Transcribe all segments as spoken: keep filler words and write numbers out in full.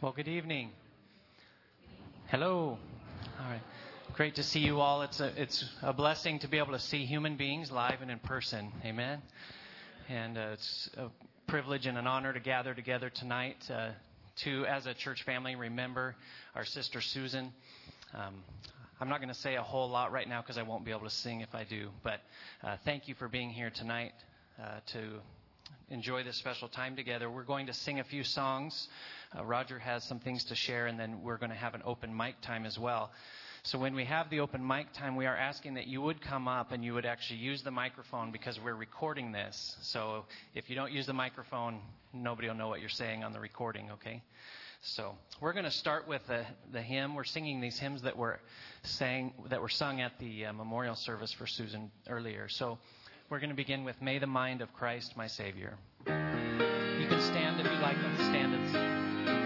Well, good evening. Hello. All right. Great to see you all. It's a it's a blessing to be able to see human beings live and in person. Amen. And uh, it's a privilege and an honor to gather together tonight uh, to, as a church family, remember our sister Susan. Um, I'm not going to say a whole lot right now because I won't be able to sing if I do. But uh, thank you for being here tonight uh, to enjoy this special time together. We're going to sing a few songs. Uh, Roger has some things to share, and then we're going to have an open mic time as well. So when we have the open mic time, we are asking that you would come up and you would actually use the microphone because we're recording this. So if you don't use the microphone, nobody will know what you're saying on the recording, okay? So we're going to start with the, the hymn. We're singing these hymns that were sang that were sung at the uh, memorial service for Susan earlier. So we're going to begin with May the Mind of Christ, My Savior. You can stand if you like. Let's stand and sing.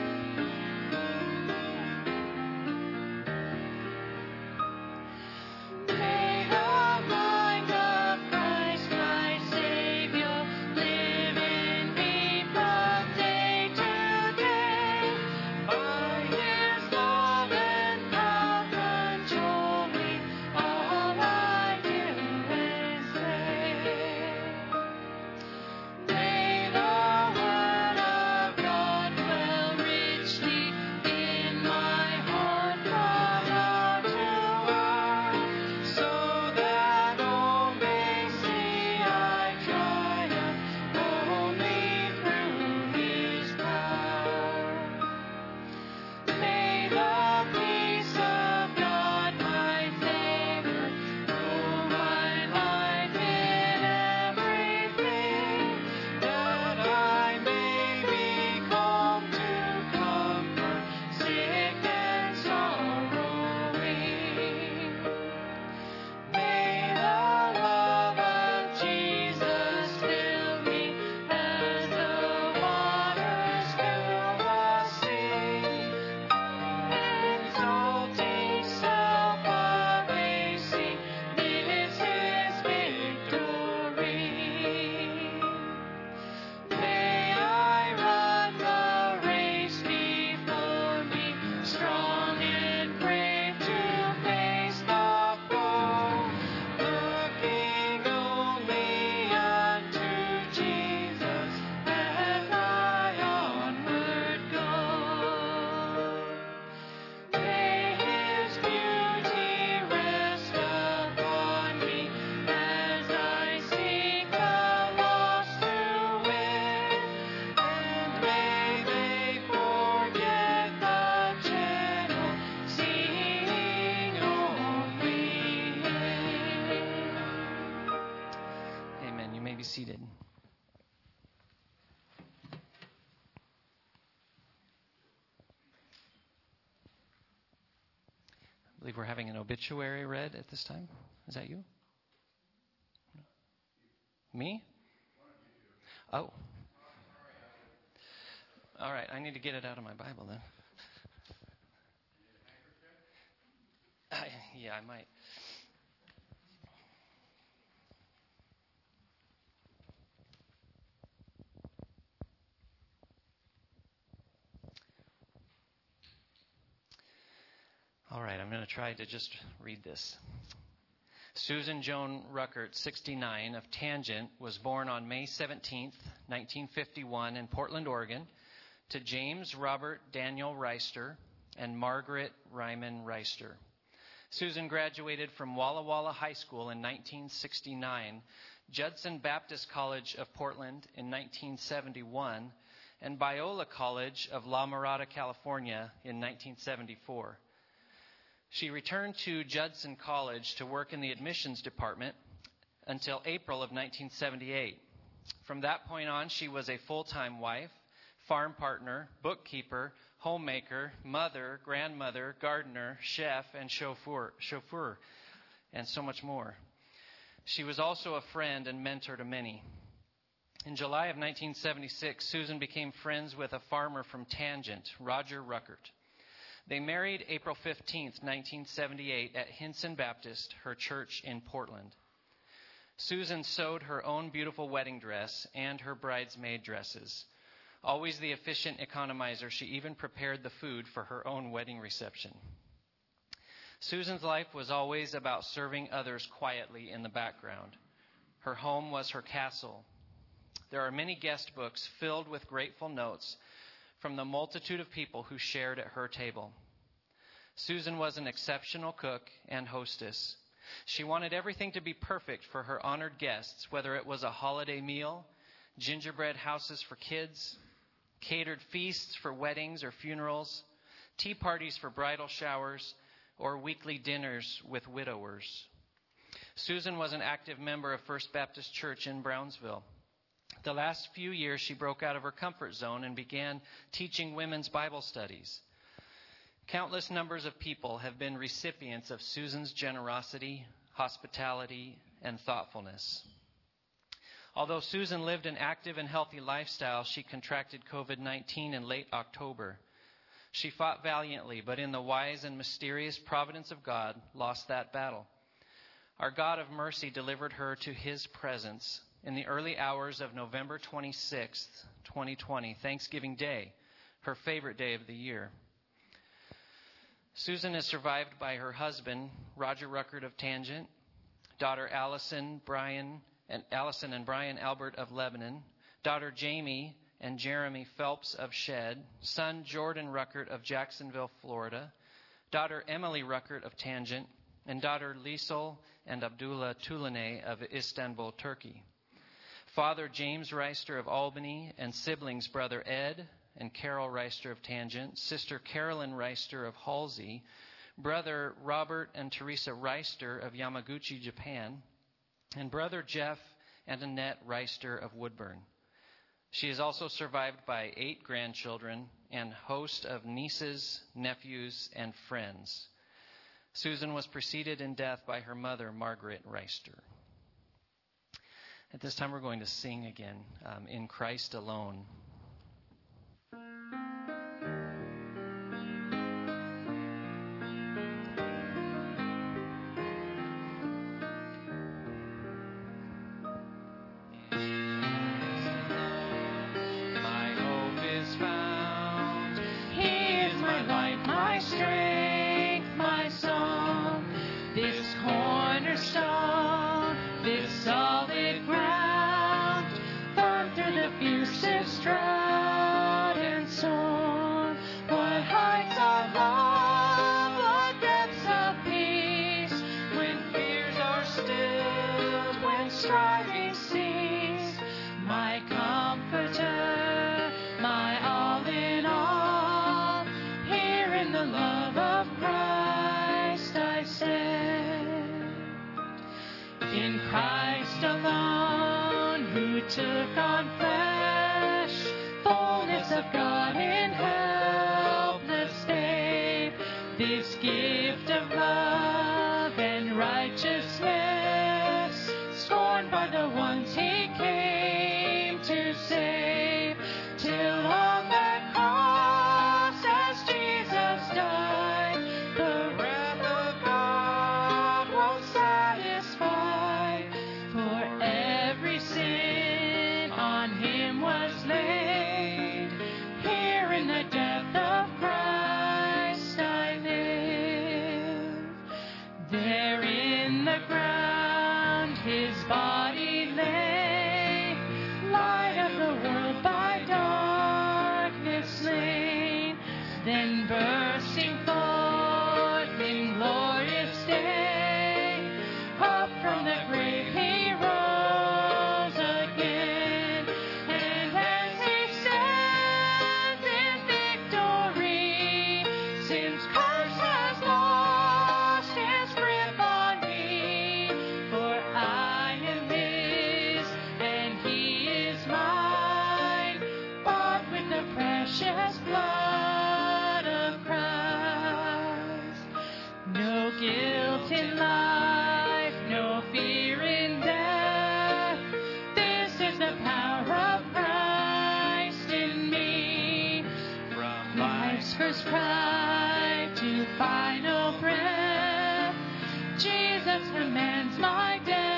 Seated. I believe we're having an obituary read at this time. Is that you? Me? Oh. All right. I need to get it out of my Bible then. I, yeah, I might. All right, I'm going to try to just read this. Susan Joan Ruckert, sixty-nine, of Tangent, was born on May seventeenth, nineteen fifty-one, in Portland, Oregon, to James Robert Daniel Reister and Margaret Ryman Reister. Susan graduated from Walla Walla High School in nineteen sixty-nine, Judson Baptist College of Portland in nineteen seventy-one, and Biola College of La Mirada, California in nineteen seventy-four. She returned to Judson College to work in the admissions department until April of nineteen seventy-eight. From that point on, she was a full-time wife, farm partner, bookkeeper, homemaker, mother, grandmother, gardener, chef, and chauffeur, chauffeur, and so much more. She was also a friend and mentor to many. In July of nineteen seventy-six, Susan became friends with a farmer from Tangent, Roger Ruckert. They married April fifteenth, nineteen seventy-eight at Hinson Baptist, her church in Portland. Susan sewed her own beautiful wedding dress and her bridesmaid dresses. Always the efficient economizer, she even prepared the food for her own wedding reception. Susan's life was always about serving others quietly in the background. Her home was her castle. There are many guest books filled with grateful notes from the multitude of people who shared at her table. Susan was an exceptional cook and hostess. She wanted everything to be perfect for her honored guests, whether it was a holiday meal, gingerbread houses for kids, catered feasts for weddings or funerals, tea parties for bridal showers, or weekly dinners with widowers. Susan was an active member of First Baptist Church in Brownsville. The last few years, she broke out of her comfort zone and began teaching women's Bible studies. Countless numbers of people have been recipients of Susan's generosity, hospitality, and thoughtfulness. Although Susan lived an active and healthy lifestyle, she contracted covid nineteen in late October. She fought valiantly, but in the wise and mysterious providence of God, lost that battle. Our God of mercy delivered her to his presence in the early hours of November twenty-sixth, twenty twenty, Thanksgiving Day, her favorite day of the year. Susan is survived by her husband, Roger Ruckert of Tangent, daughter Allison, Brian, and Allison and Brian Albert of Lebanon, daughter Jamie and Jeremy Phelps of Shed, son Jordan Ruckert of Jacksonville, Florida, daughter Emily Ruckert of Tangent, and daughter Liesel and Abdullah Tulanay of Istanbul, Turkey. Father James Reister of Albany, and siblings brother Ed and Carol Reister of Tangent, sister Carolyn Reister of Halsey, brother Robert and Teresa Reister of Yamaguchi, Japan, and brother Jeff and Annette Reister of Woodburn. She is also survived by eight grandchildren and host of nieces, nephews, and friends. Susan was preceded in death by her mother, Margaret Reister. At this time, we're going to sing again, um, In Christ Alone.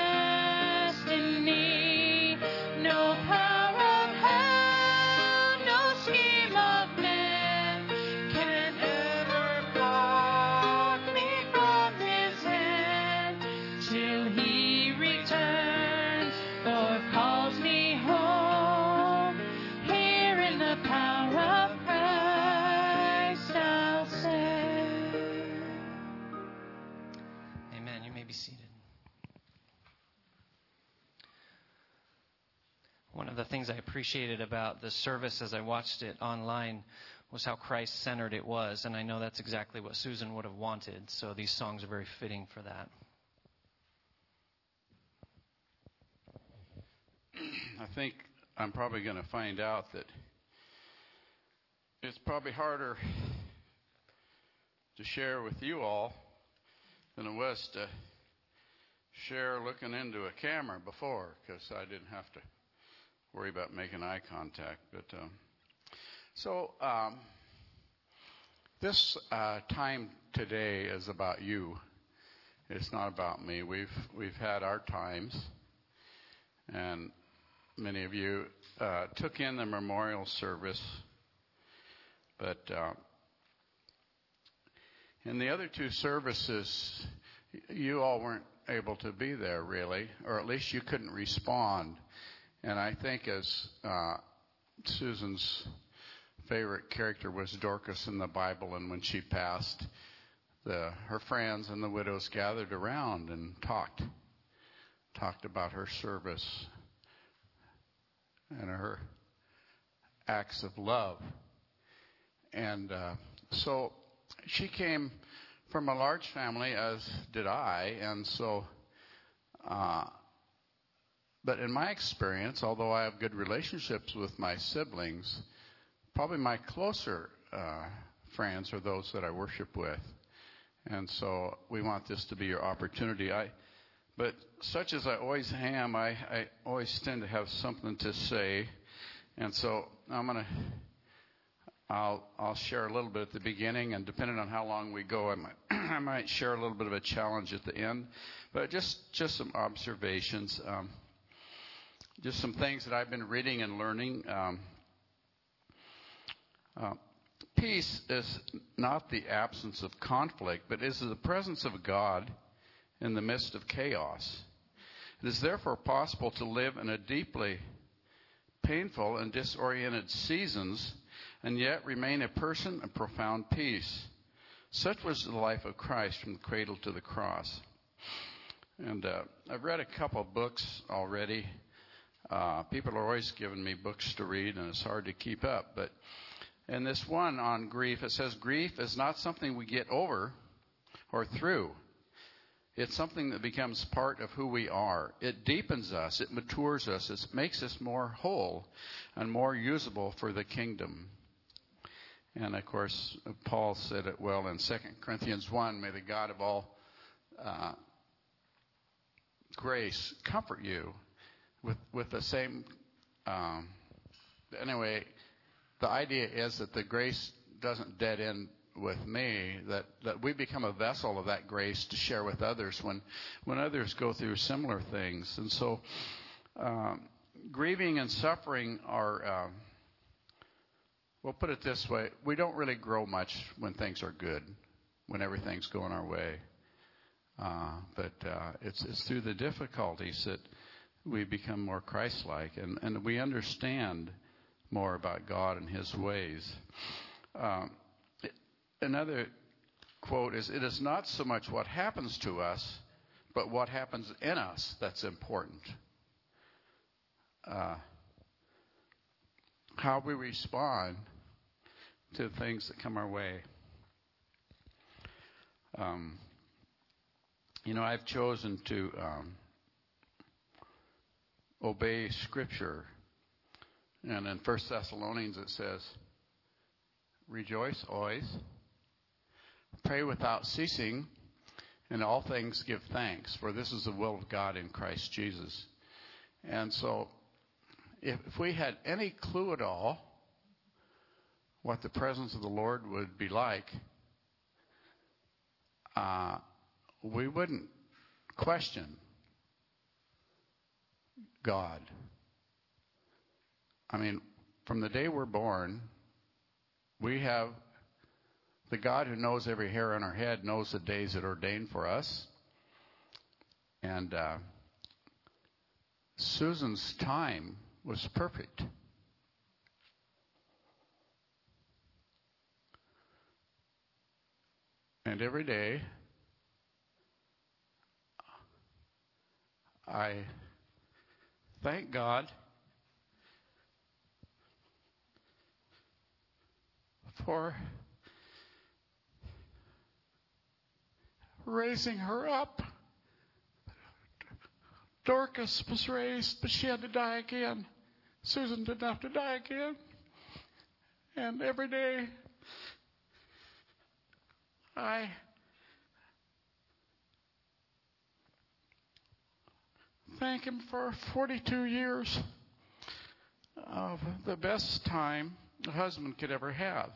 No power of hell, no One of the things I appreciated about the service as I watched it online was how Christ-centered it was, and I know that's exactly what Susan would have wanted, so these songs are very fitting for that. I think I'm probably going to find out that it's probably harder to share with you all than it was to share looking into a camera before, because I didn't have to worry about making eye contact. But um, so um, this uh, time today is about you. It's not about me. We've we've had our times, and many of you uh, took in the memorial service, but uh, in the other two services, you all weren't able to be there really, or at least you couldn't respond. And I think as uh, Susan's favorite character was Dorcas in the Bible, and when she passed, the her friends and the widows gathered around and talked, talked about her service and her acts of love. And uh, so she came from a large family, as did I, and so uh, but in my experience, although I have good relationships with my siblings, probably my closer uh, friends are those that I worship with. And so we want this to be your opportunity. I, but such as I always am, I, I always tend to have something to say. And so I'm going to, I'll, I'll share a little bit at the beginning, and depending on how long we go, I might, I might share a little bit of a challenge at the end. But just, just some observations. Um, Just some things that I've been reading and learning. Um, uh, peace is not the absence of conflict, but is the presence of God in the midst of chaos. It is therefore possible to live in a deeply painful and disoriented seasons and yet remain a person of profound peace. Such was the life of Christ from the cradle to the cross. And uh, I've read a couple of books already. Uh, people are always giving me books to read, and it's hard to keep up. But in this one on grief, it says grief is not something we get over or through. It's something that becomes part of who we are. It deepens us. It matures us. It makes us more whole and more usable for the kingdom. And, of course, Paul said it well in Second Corinthians one, may the God of all uh, grace comfort you with with the same. Um, anyway, the idea is that the grace doesn't dead end with me, that, that we become a vessel of that grace to share with others when, when others go through similar things. And so um, grieving and suffering are, uh, we'll put it this way, we don't really grow much when things are good, when everything's going our way. Uh, but uh, it's, it's through the difficulties that we become more Christ-like, and, and we understand more about God and His ways. Um, another quote is, it is not so much what happens to us, but what happens in us that's important. Uh, how we respond to things that come our way. Um, you know, I've chosen to um, obey Scripture. And in First Thessalonians it says, rejoice always, pray without ceasing, in all things give thanks, for this is the will of God in Christ Jesus. And so if, if we had any clue at all what the presence of the Lord would be like, uh, we wouldn't question God. I mean, from the day we're born, we have the God who knows every hair on our head, knows the days that are ordained for us. And uh, Susan's time was perfect. And every day, I thank God for raising her up. Dorcas was raised, but she had to die again. Susan didn't have to die again. And every day I thank him for forty-two years of the best time a husband could ever have.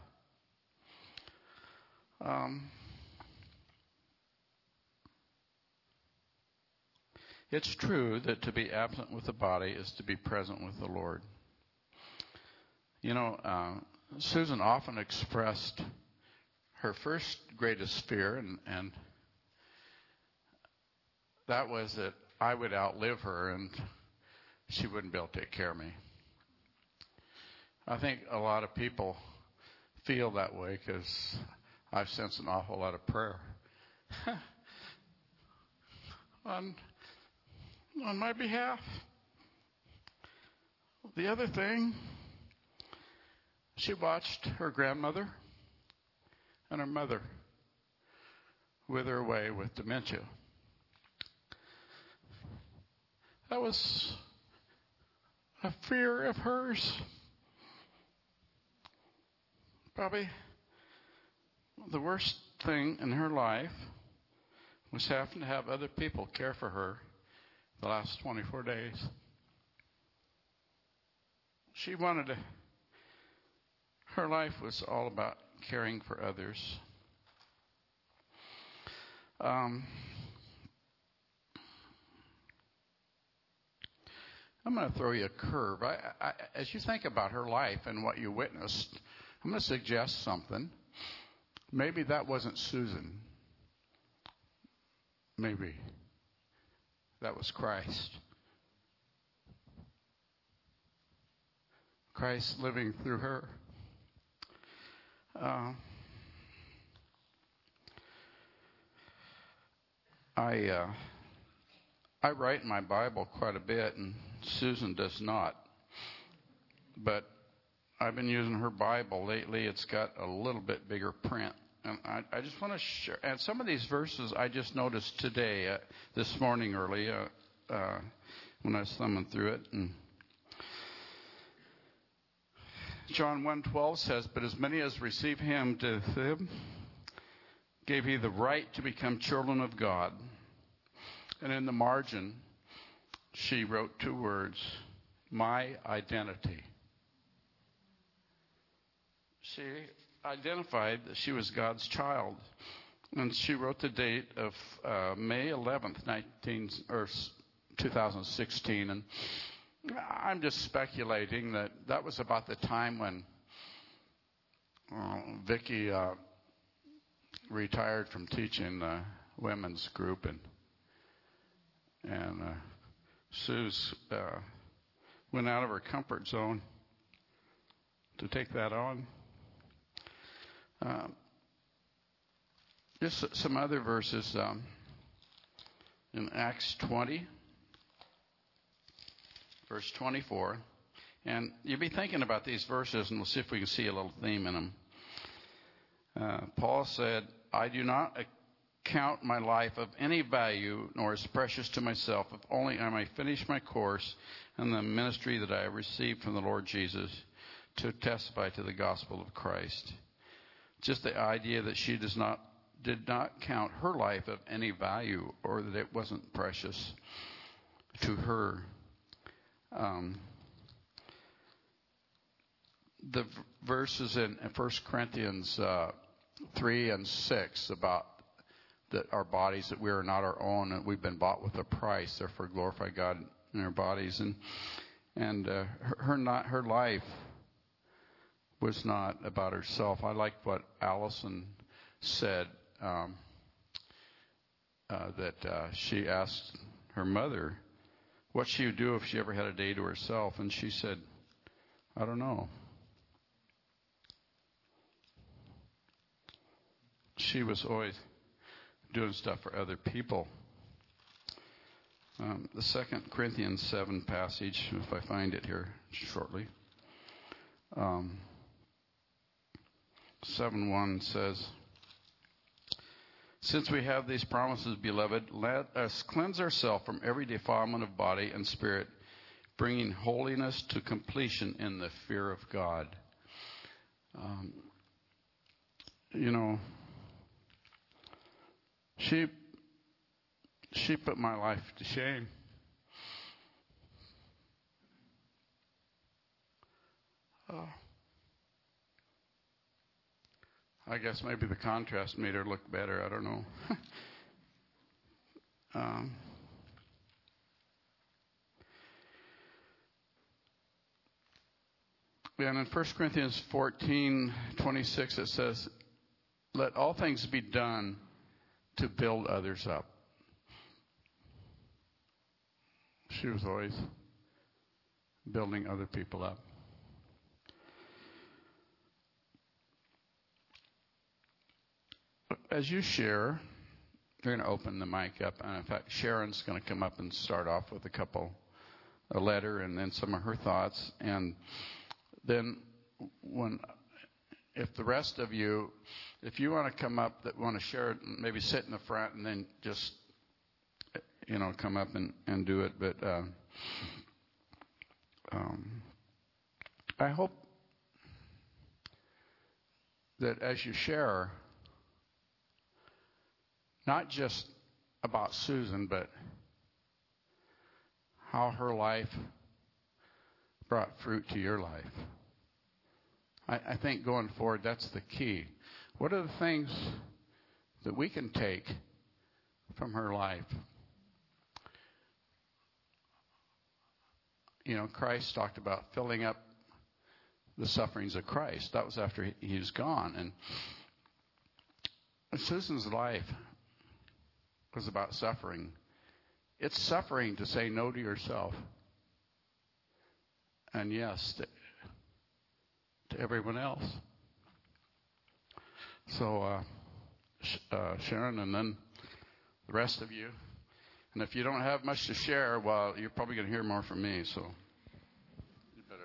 Um, it's true that to be absent with the body is to be present with the Lord. You know, uh, Susan often expressed her first greatest fear, and, and that was that I would outlive her and she wouldn't be able to take care of me. I think a lot of people feel that way because I've sensed an awful lot of prayer on, on my behalf. The other thing, she watched her grandmother and her mother wither away with dementia. That was a fear of hers. Probably the worst thing in her life was having to have other people care for her the last twenty-four days. She wanted to, her life was all about caring for others. Um, I'm going to throw you a curve. I, I, as you think about her life and what you witnessed, I'm going to suggest something. Maybe that wasn't Susan. Maybe that was Christ. Christ living through her. Uh, I uh, I write in my Bible quite a bit, and Susan does not. But I've been using her Bible lately. It's got a little bit bigger print. And I, I just want to share. And some of these verses I just noticed today, uh, this morning early, uh, uh, when I was thumbing through it. And John one twelve says, "But as many as receive him, to them gave he the right to become children of God." And in the margin, she wrote two words, "My identity." She identified that she was God's child. And she wrote the date of uh, May eleventh, nineteen, or two thousand sixteen. And I'm just speculating that that was about the time when uh, Vicki uh, retired from teaching the women's group, and and uh, Sue's uh, went out of her comfort zone to take that on. Um, just some other verses um, in Acts twenty, verse twenty-four. And you'll be thinking about these verses, and we'll see if we can see a little theme in them. Uh, Paul said, "I do not count my life of any value, nor as precious to myself, if only I may finish my course in the ministry that I have received from the Lord Jesus to testify to the gospel of Christ." Just the idea that she does not did not count her life of any value, or that it wasn't precious to her. Um, the v- verses in First Corinthians uh, three and six about that our bodies, that we are not our own, and we've been bought with a price. Therefore, glorify God in our bodies. And and uh, her her, not, her life was not about herself. I like what Allison said, um, uh, that uh, she asked her mother what she would do if she ever had a day to herself, and she said, "I don't know." She was always doing stuff for other people. Um, the Second Corinthians seven passage, if I find it here shortly. Um, seven one says, "Since we have these promises, beloved, let us cleanse ourselves from every defilement of body and spirit, bringing holiness to completion in the fear of God." Um, you know, she she put my life to shame. Oh. I guess maybe the contrast made her look better. I don't know. um, and in First Corinthians fourteen twenty-six it says, "Let all things be done to build others up." She was always building other people up. As you share, you're going to open the mic up. And in fact, Sharon's going to come up and start off with a couple, a letter and then some of her thoughts. And then when, if the rest of you, if you want to come up that want to share it, maybe sit in the front and then just, you know, come up and, and do it. But uh, um, I hope that as you share, not just about Susan, but how her life brought fruit to your life. I, I think going forward, that's the key. What are the things that we can take from her life? You know, Christ talked about filling up the sufferings of Christ. That was after he, he was gone. And Susan's life was about suffering. It's suffering to say no to yourself. And yes, to, to everyone else. So, uh, uh, Sharon, and then the rest of you. And if you don't have much to share, well, you're probably going to hear more from me. So, you better.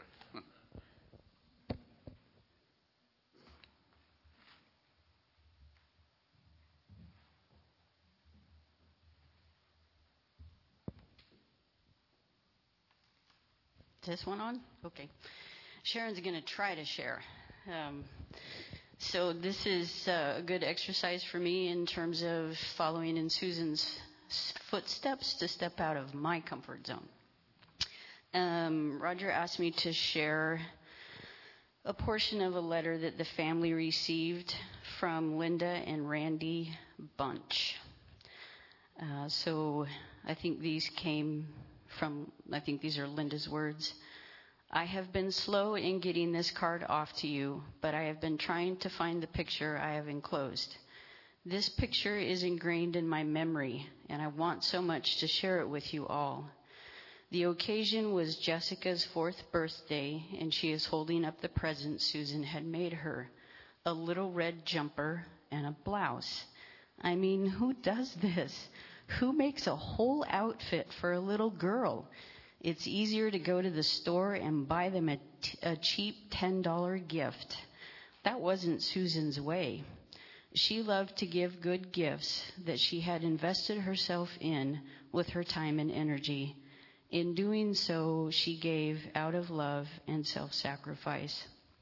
This one on? Okay. Sharon's going to try to share. Um, so this is uh, a good exercise for me in terms of following in Susan's footsteps to step out of my comfort zone. Um, Roger asked me to share a portion of a letter that the family received from Linda and Randy Bunch. Uh, so I think these came from, I think these are Linda's words. "I have been slow in getting this card off to you, but I have been trying to find the picture I have enclosed. This picture is ingrained in my memory, and I want so much to share it with you all. The occasion was Jessica's fourth birthday, and she is holding up the present Susan had made her, a little red jumper and a blouse. I mean, who does this? Who makes a whole outfit for a little girl? It's easier to go to the store and buy them a, t- a cheap ten dollar gift. That wasn't Susan's way. She loved to give good gifts that she had invested herself in with her time and energy. In doing so, she gave out of love and self-sacrifice."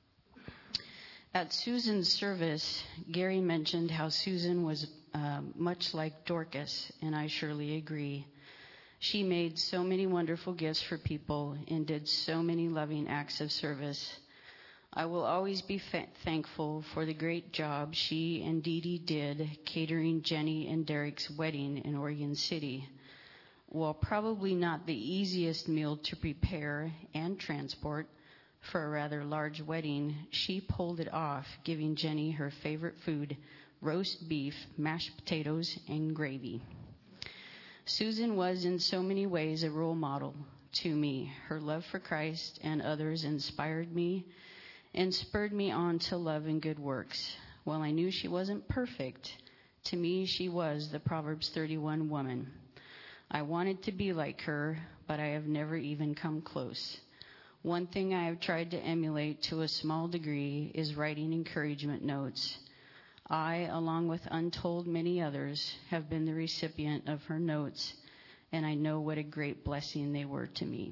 At Susan's service, Gary mentioned how Susan was uh, much like Dorcas, and I surely agree. She made so many wonderful gifts for people and did so many loving acts of service. I will always be fa- thankful for the great job she and Dee Dee did catering Jenny and Derek's wedding in Oregon City. While probably not the easiest meal to prepare and transport for a rather large wedding, she pulled it off, giving Jenny her favorite food, roast beef, mashed potatoes, and gravy. Susan was in so many ways a role model to me. Her love for Christ and others inspired me and spurred me on to love and good works. While I knew she wasn't perfect, to me she was the Proverbs thirty-one woman. I wanted to be like her, but I have never even come close. One thing I have tried to emulate to a small degree is writing encouragement notes. I, along with untold many others, have been the recipient of her notes, and I know what a great blessing they were to me.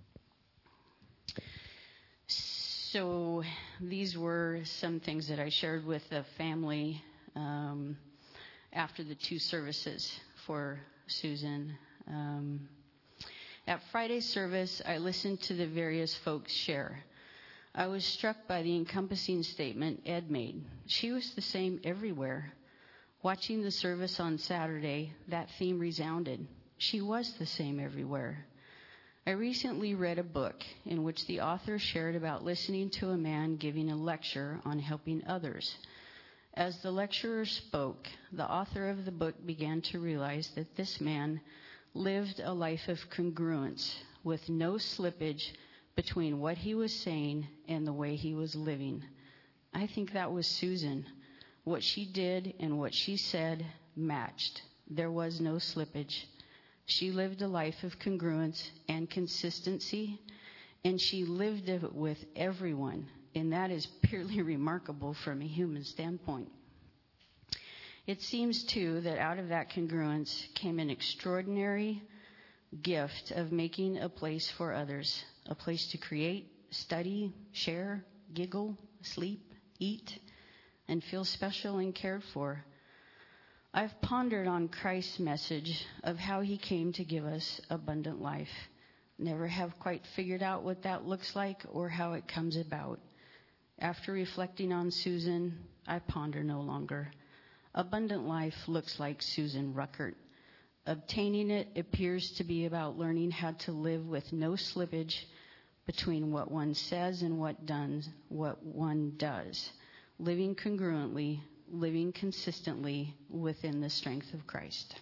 So these were some things that I shared with the family um, after the two services for Susan. Um, at Friday's service, I listened to the various folks share. I was struck by the encompassing statement Ed made. She was the same everywhere. Watching the service on Saturday, that theme resounded. She was the same everywhere. I recently read a book in which the author shared about listening to a man giving a lecture on helping others. As the lecturer spoke, the author of the book began to realize that this man lived a life of congruence with no slippage between what he was saying and the way he was living. I think that was Susan. What she did and what she said matched. There was no slippage. She lived a life of congruence and consistency, and she lived it with everyone, and that is purely remarkable from a human standpoint. It seems, too, that out of that congruence came an extraordinary gift of making a place for others, a place to create, study, share, giggle, sleep, eat, and feel special and cared for. I've pondered on Christ's message of how he came to give us abundant life. Never have quite figured out what that looks like or how it comes about. After reflecting on Susan, I ponder no longer. Abundant life looks like Susan Ruckert. Obtaining it appears to be about learning how to live with no slippage between what one says and what done, what one does. Living congruently, living consistently within the strength of Christ.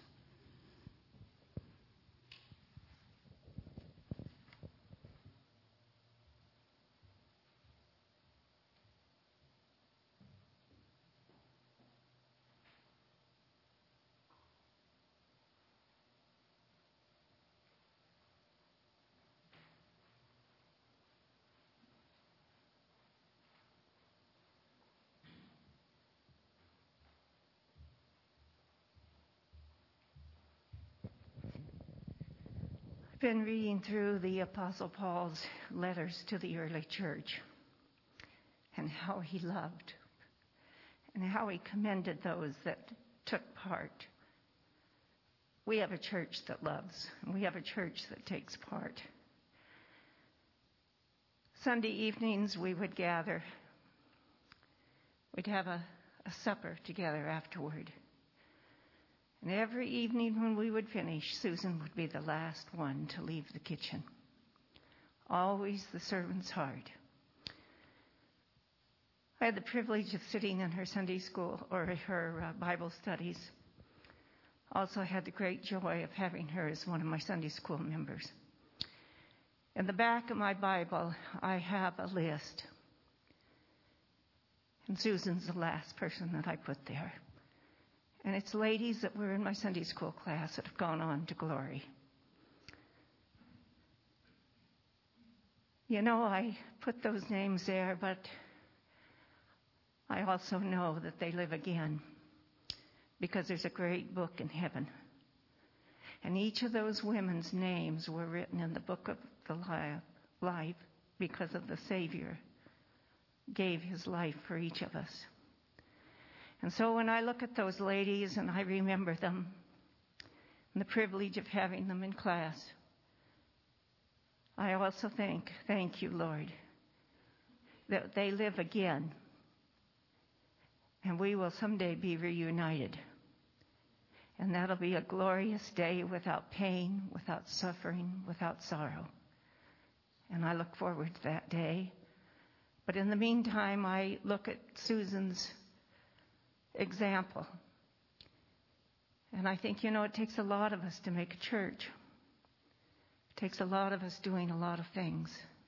Been reading through the Apostle Paul's letters to the early church and how he loved and how he commended those that took part. We have a church that loves, and we have a church that takes part. Sunday evenings we would gather. We'd have a, a supper together afterward. And every evening when we would finish, Susan would be the last one to leave the kitchen. Always the servant's heart. I had the privilege of sitting in her Sunday school or her uh, Bible studies. Also had the great joy of having her as one of my Sunday school members. In the back of my Bible, I have a list. And Susan's the last person that I put there. And it's ladies that were in my Sunday school class that have gone on to glory. You know, I put those names there, but I also know that they live again because there's a great book in heaven. And each of those women's names were written in the book of the life because of the Savior gave his life for each of us. And so when I look at those ladies and I remember them and the privilege of having them in class, I also think, thank you, Lord, that they live again. And we will someday be reunited. And that'll be a glorious day without pain, without suffering, without sorrow. And I look forward to that day. But in the meantime, I look at Susan's example. And I think, you know, it takes a lot of us to make a church. It takes a lot of us doing a lot of things.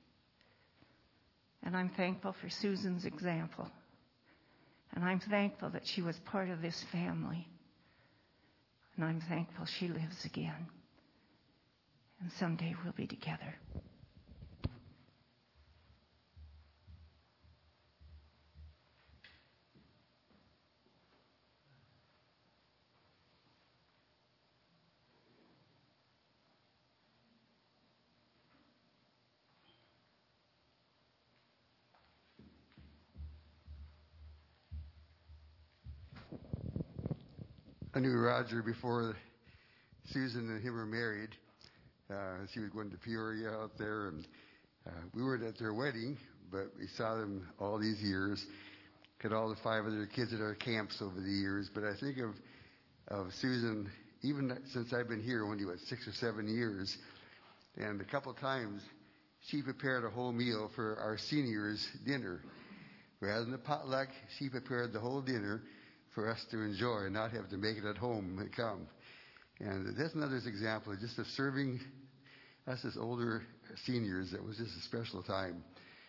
And I'm thankful for Susan's example. And I'm thankful that she was part of this family. And I'm thankful she lives again. And someday we'll be together. I knew Roger before Susan and him were married. Uh, she was going to Peoria out there, and uh, we weren't at their wedding, but we saw them all these years. Had all the five of their kids at our camps over the years. But I think of of Susan, even since I've been here, only what six or seven years, and a couple times she prepared a whole meal for our seniors' dinner. Rather than a potluck, she prepared the whole dinner for us to enjoy and not have to make it at home and come. And that's another example just of serving us as older seniors. That was just a special time.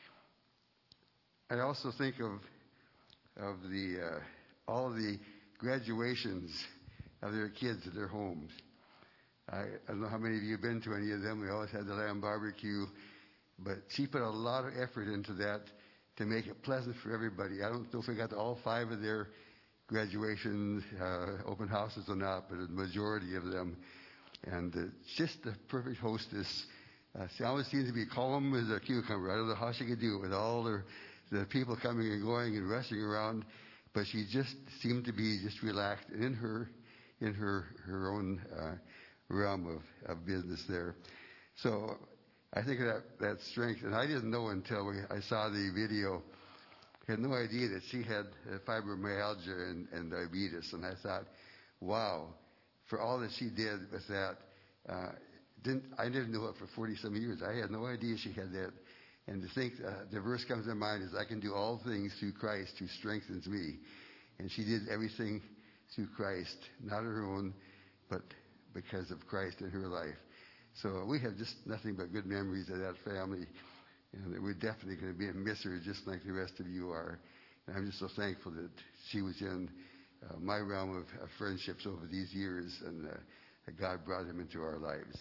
I also think of of the uh, all of the graduations of their kids at their homes. I, I don't know how many of you have been to any of them. We always had the lamb barbecue, but she put a lot of effort into that to make it pleasant for everybody. I don't know if we got to all five of their graduation uh, open houses or not, but a majority of them. And uh, just the perfect hostess. Uh, she always seems to be calm as a cucumber. I don't know how she could do it with all the, the people coming and going and rushing around, but she just seemed to be just relaxed in her in her her own uh, realm of, of business there. So I think of that that strength, and I didn't know until we, I saw the video. I had no idea that she had uh, fibromyalgia and, and diabetes, and I thought, wow, for all that she did with that, uh, didn't I didn't know it for forty some years. I had no idea she had that. And to think, uh, the verse comes to mind is, I can do all things through Christ who strengthens me. And she did everything through Christ, not her own, but because of Christ in her life. So we have just nothing but good memories of that family. And we're definitely going to be a miss her just like the rest of you are. And I'm just so thankful that she was in uh, my realm of, of friendships over these years, and uh, that God brought him into our lives.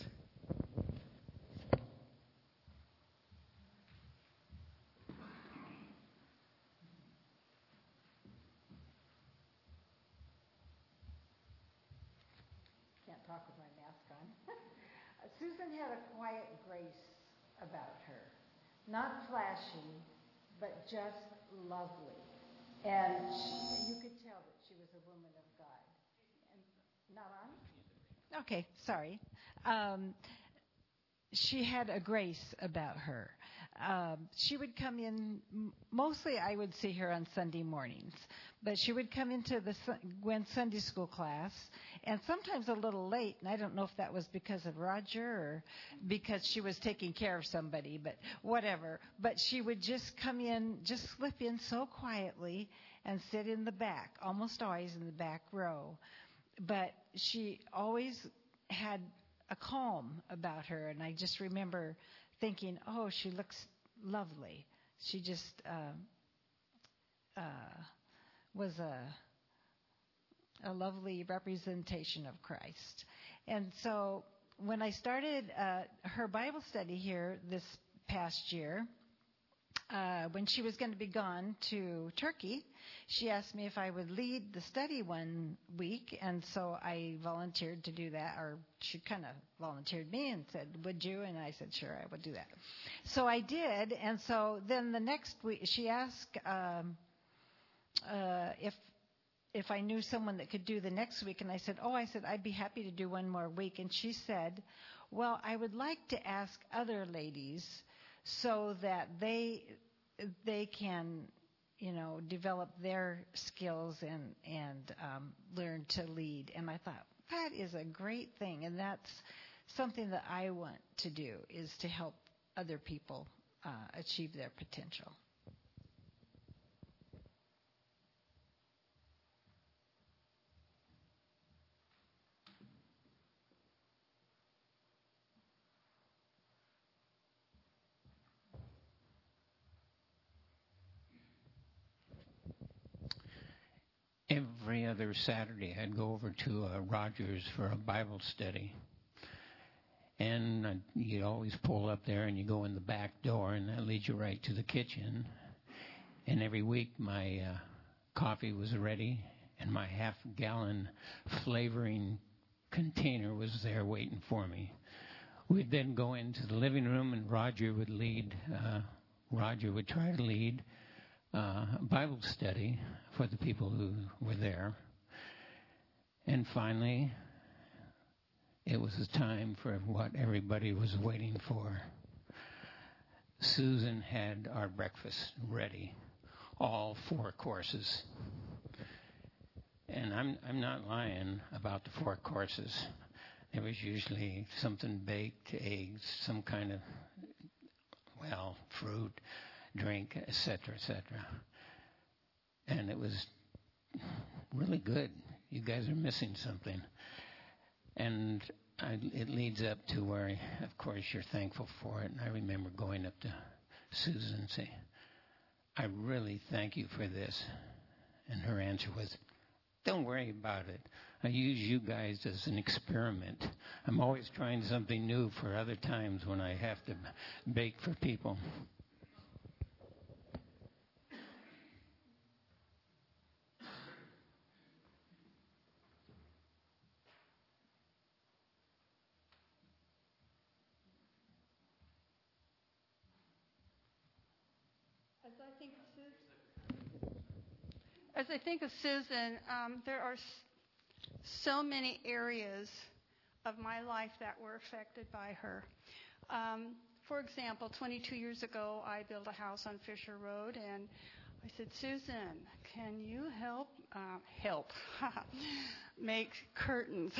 Can't talk with my mask on. Susan had a quiet grace about her. Not flashy, but just lovely. And she, you could tell that she was a woman of God. And not on? Okay, sorry. Um, she had a grace about her. Um, she would come in, mostly I would see her on Sunday mornings, but she would come into the Gwen Sunday school class, and sometimes a little late, and I don't know if that was because of Roger or because she was taking care of somebody, but whatever. But she would just come in, just slip in so quietly and sit in the back, almost always in the back row. But she always had a calm about her, and I just remember thinking, oh, she looks lovely. She just uh, uh, was a a lovely representation of Christ. And so when I started uh, her Bible study here this past year, uh, when she was going to be gone to Turkey, she asked me if I would lead the study one week, and so I volunteered to do that, or she kind of volunteered me and said, would you? And I said, sure, I would do that. So I did, and so then the next week, she asked um, uh, if if I knew someone that could do the next week, and I said, oh, I said, I'd be happy to do one more week. And she said, well, I would like to ask other ladies so that they they can, you know, develop their skills and, and um, learn to lead. And I thought, that is a great thing, and that's something that I want to do, is to help other people uh, achieve their potential. Every other Saturday, I'd go over to uh, Rogers for a Bible study. And uh, you always pull up there and you go in the back door, and that leads you right to the kitchen. And every week my uh, coffee was ready, and my half-gallon flavoring container was there waiting for me. We'd then go into the living room, and Roger would lead. Uh, Roger would try to lead uh, Bible study for the people who were there. And finally, it was the time for what everybody was waiting for. Susan had our breakfast ready, all four courses. And I'm I'm not lying about the four courses. There was usually something baked, eggs, some kind of, well, fruit, drink, et cetera, et cetera. And it was really good. You guys are missing something. And I, it leads up to where, of course, you're thankful for it. And I remember going up to Susan and saying, I really thank you for this. And her answer was, don't worry about it. I use you guys as an experiment. I'm always trying something new for other times when I have to bake for people. As I think of Susan, as I think of Susan, um, there are s- so many areas of my life that were affected by her. Um, for example, twenty-two years ago, I built a house on Fisher Road, and I said, Susan, can you help uh, help make curtains?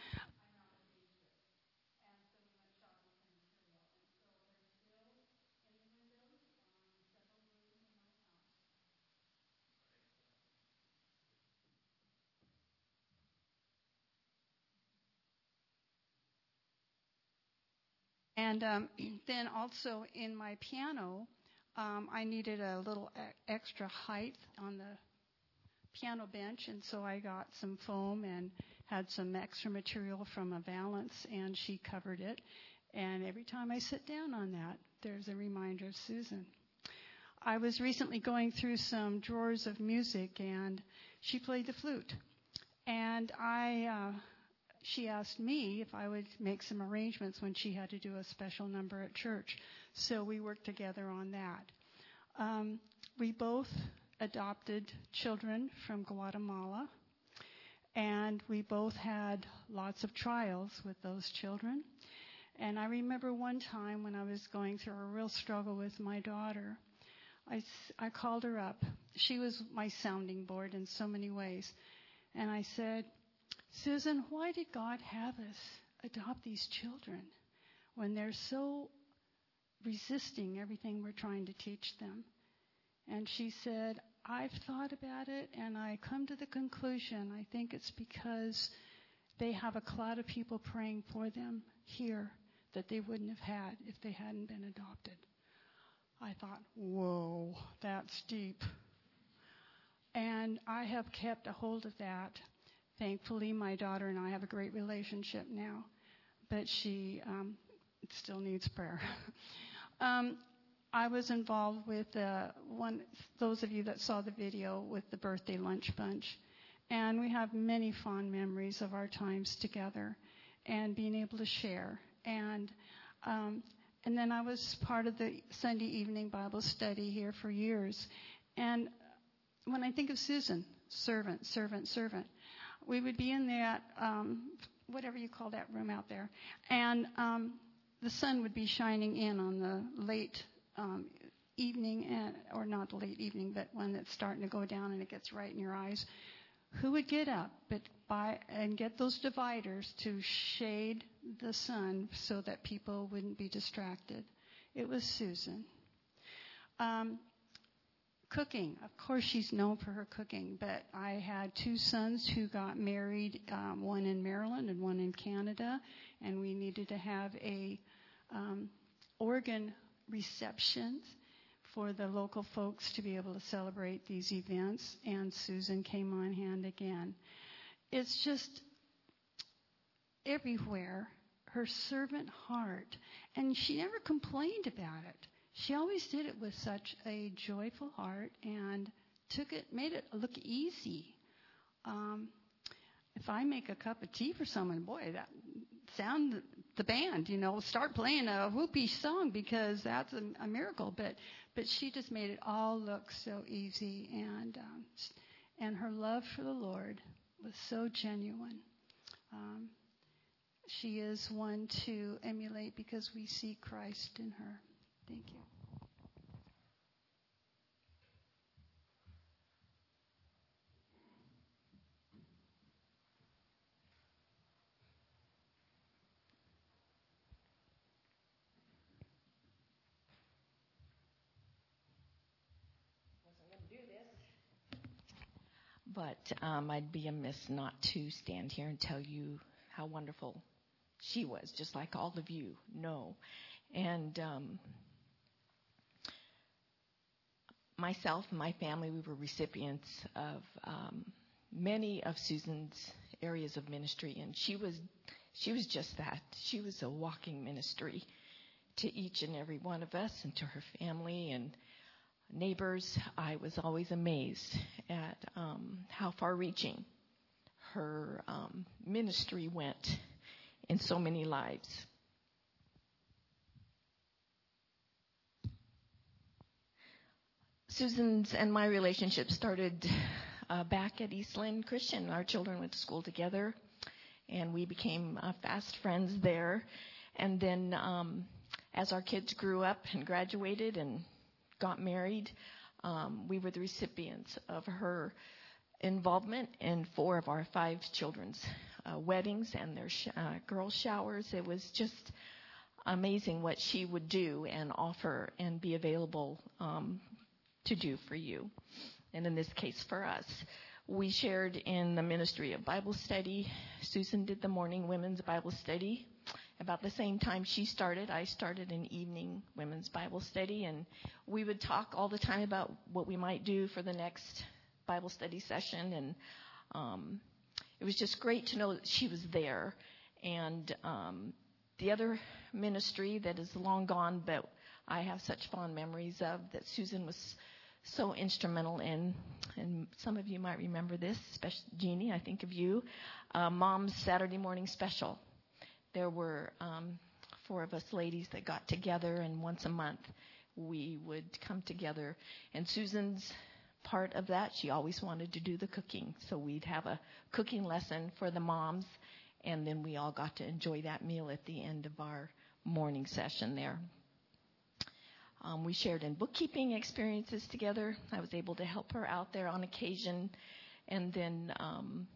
And um, then also in my piano, um, I needed a little e- extra height on the piano bench, and so I got some foam and had some extra material from a Valance, and she covered it. And every time I sit down on that, there's a reminder of Susan. I was recently going through some drawers of music, and she played the flute. And I... Uh, She asked me if I would make some arrangements when she had to do a special number at church. So we worked together on that. Um, we both adopted children from Guatemala, and we both had lots of trials with those children. And I remember one time when I was going through a real struggle with my daughter, I, I called her up. She was my sounding board in so many ways. And I said, Susan, why did God have us adopt these children when they're so resisting everything we're trying to teach them? And she said, I've thought about it, and I come to the conclusion, I think it's because they have a cloud of people praying for them here that they wouldn't have had if they hadn't been adopted. I thought, whoa, that's deep. And I have kept a hold of that. Thankfully, my daughter and I have a great relationship now, but she um, still needs prayer. um, I was involved with uh, one. Those of you that saw the video with the birthday lunch bunch, and we have many fond memories of our times together, and being able to share. And um, and then I was part of the Sunday evening Bible study here for years. And when I think of Susan, servant, servant, servant. We would be in that, um, whatever you call that room out there, and um, the sun would be shining in on the late um, evening, and, or not the late evening, but when it's starting to go down and it gets right in your eyes. Who would get up but by, and get those dividers to shade the sun so that people wouldn't be distracted? It was Susan. Um, Cooking. Of course, she's known for her cooking, but I had two sons who got married, um, one in Maryland and one in Canada, and we needed to have a um, organ reception for the local folks to be able to celebrate these events, and Susan came on hand again. It's just everywhere, her servant heart, and she never complained about it. She always did it with such a joyful heart and took it, made it look easy. Um, if I make a cup of tea for someone, boy, that sound the band, you know, start playing a whoopee song because that's a, a miracle. But but she just made it all look so easy, and um, and her love for the Lord was so genuine. Um, she is one to emulate because we see Christ in her. Thank you. But um, I'd be amiss not to stand here and tell you how wonderful she was, just like all of you know. And um, myself and my family, we were recipients of um, many of Susan's areas of ministry, and she was she was just that. She was a walking ministry to each and every one of us and to her family and neighbors. I was always amazed at um, how far-reaching her um, ministry went in so many lives. Susan's and my relationship started uh, back at Eastland Christian. Our children went to school together, and we became uh, fast friends there. And then um, as our kids grew up and graduated and got married, um, we were the recipients of her involvement in four of our five children's uh, weddings and their sh- uh, girl showers. It was just amazing what she would do and offer and be available um, to do for you, and in this case for us. We shared in the ministry of Bible study. Susan did the morning women's Bible study. About the same time she started, I started an evening women's Bible study, and we would talk all the time about what we might do for the next Bible study session, and um, it was just great to know that she was there. And um, the other ministry that is long gone, but I have such fond memories of, that Susan was so instrumental in, and some of you might remember this, especially Jeannie, I think of you, uh, Mom's Saturday morning special. There were um, four of us ladies that got together, and once a month we would come together. And Susan's part of that, she always wanted to do the cooking. So we'd have a cooking lesson for the moms, and then we all got to enjoy that meal at the end of our morning session there. Um, we shared in bookkeeping experiences together. I was able to help her out there on occasion. And then um,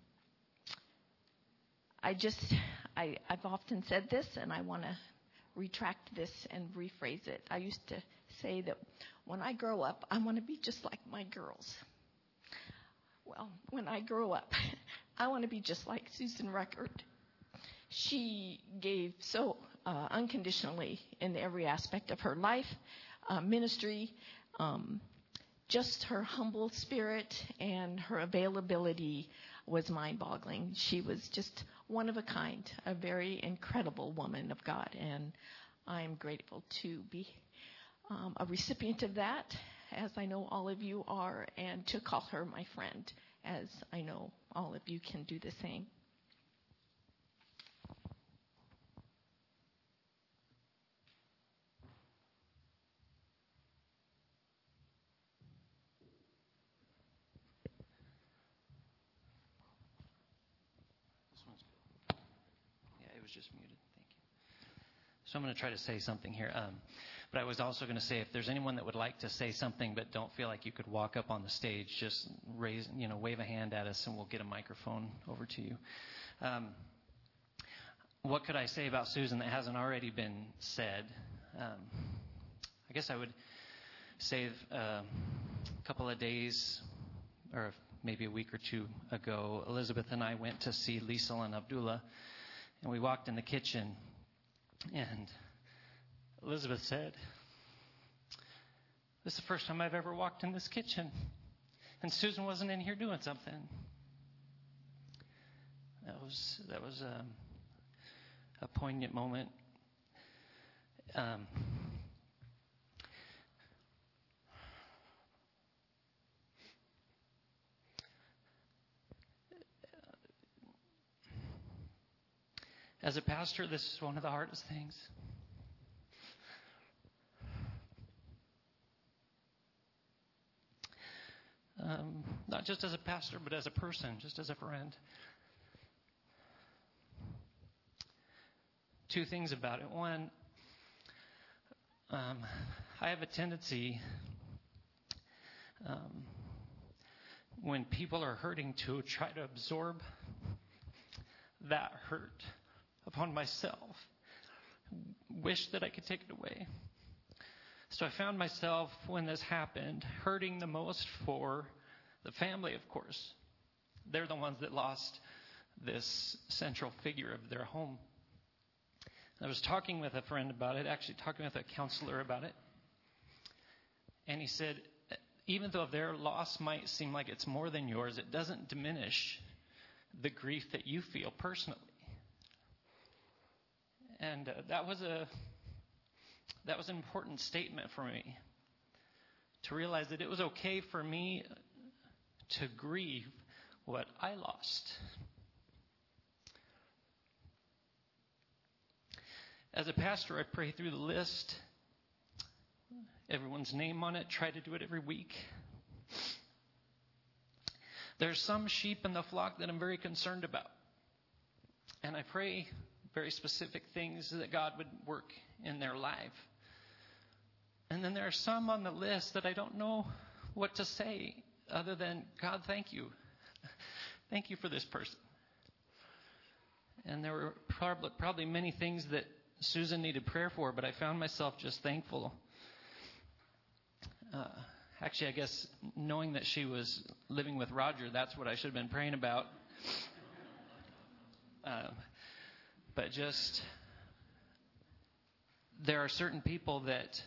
I just, I, I've often said this, and I want to retract this and rephrase it. I used to say that when I grow up, I want to be just like my girls. Well, when I grow up, I want to be just like Susan Ruckert. She gave so uh, unconditionally in every aspect of her life, uh, ministry, um, just her humble spirit and her availability was mind-boggling. She was just one of a kind, a very incredible woman of God, and I'm grateful to be um, a recipient of that, as I know all of you are, and to call her my friend, as I know all of you can do the same. Just muted. Thank you. So I'm going to try to say something here. Um, but I was also going to say, if there's anyone that would like to say something but don't feel like you could walk up on the stage, just raise, you know, wave a hand at us and we'll get a microphone over to you. Um, what could I say about Susan that hasn't already been said? Um, I guess I would say uh, a couple of days or maybe a week or two ago, Elizabeth and I went to see Liesel and Abdullah. And we walked in the kitchen, and Elizabeth said, "This is the first time I've ever walked in this kitchen, and Susan wasn't in here doing something." That was that was a, a poignant moment. Um, As a pastor, this is one of the hardest things. Um, not just as a pastor, but as a person, just as a friend. Two things about it. One, um, I have a tendency, um, when people are hurting, to try to absorb that hurt upon myself. Wish that I could take it away. So I found myself, when this happened, hurting the most for the family, of course. They're the ones that lost this central figure of their home. I was talking with a friend about it, actually talking with a counselor about it. And he said, even though their loss might seem like it's more than yours, it doesn't diminish the grief that you feel personally. And uh, that was a that was an important statement for me, to realize that it was okay for me to grieve what I lost. As a pastor, I pray through the list, everyone's name on it, try to do it every week. There's some sheep in the flock that I'm very concerned about. And I pray very specific things that God would work in their life. And then there are some on the list that I don't know what to say other than, God, thank you. Thank you for this person. And there were probably, probably many things that Susan needed prayer for, but I found myself just thankful. Uh, actually, I guess knowing that she was living with Roger, that's what I should have been praying about. Uh, but just, there are certain people that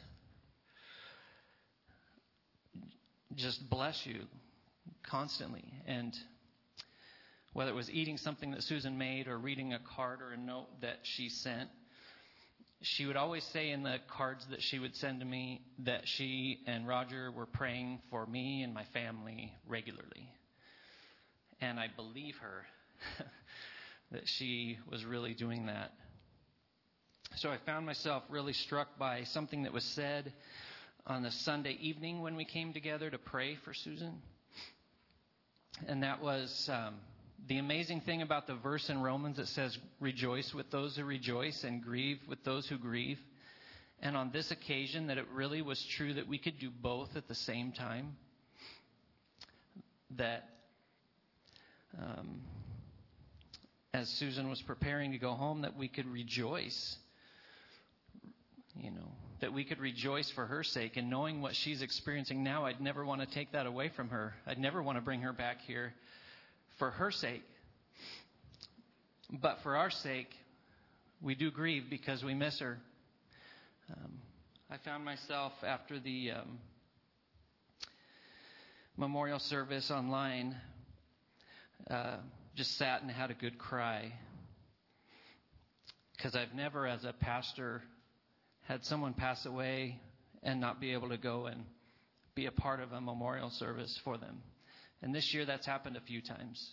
just bless you constantly. And whether it was eating something that Susan made or reading a card or a note that she sent, she would always say in the cards that she would send to me that she and Roger were praying for me and my family regularly. And I believe her that she was really doing that. So I found myself really struck by something that was said on the Sunday evening when we came together to pray for Susan. And that was um, the amazing thing about the verse in Romans that says, rejoice with those who rejoice and grieve with those who grieve. And on this occasion, that it really was true that we could do both at the same time. That um, as Susan was preparing to go home, that we could rejoice, you know, that we could rejoice for her sake. And knowing what she's experiencing now, I'd never want to take that away from her. I'd never want to bring her back here for her sake. But for our sake, we do grieve because we miss her. Um, I found myself after the um, memorial service online, uh, just sat and had a good cry. Because I've never, as a pastor, had someone pass away and not be able to go and be a part of a memorial service for them. And this year that's happened a few times.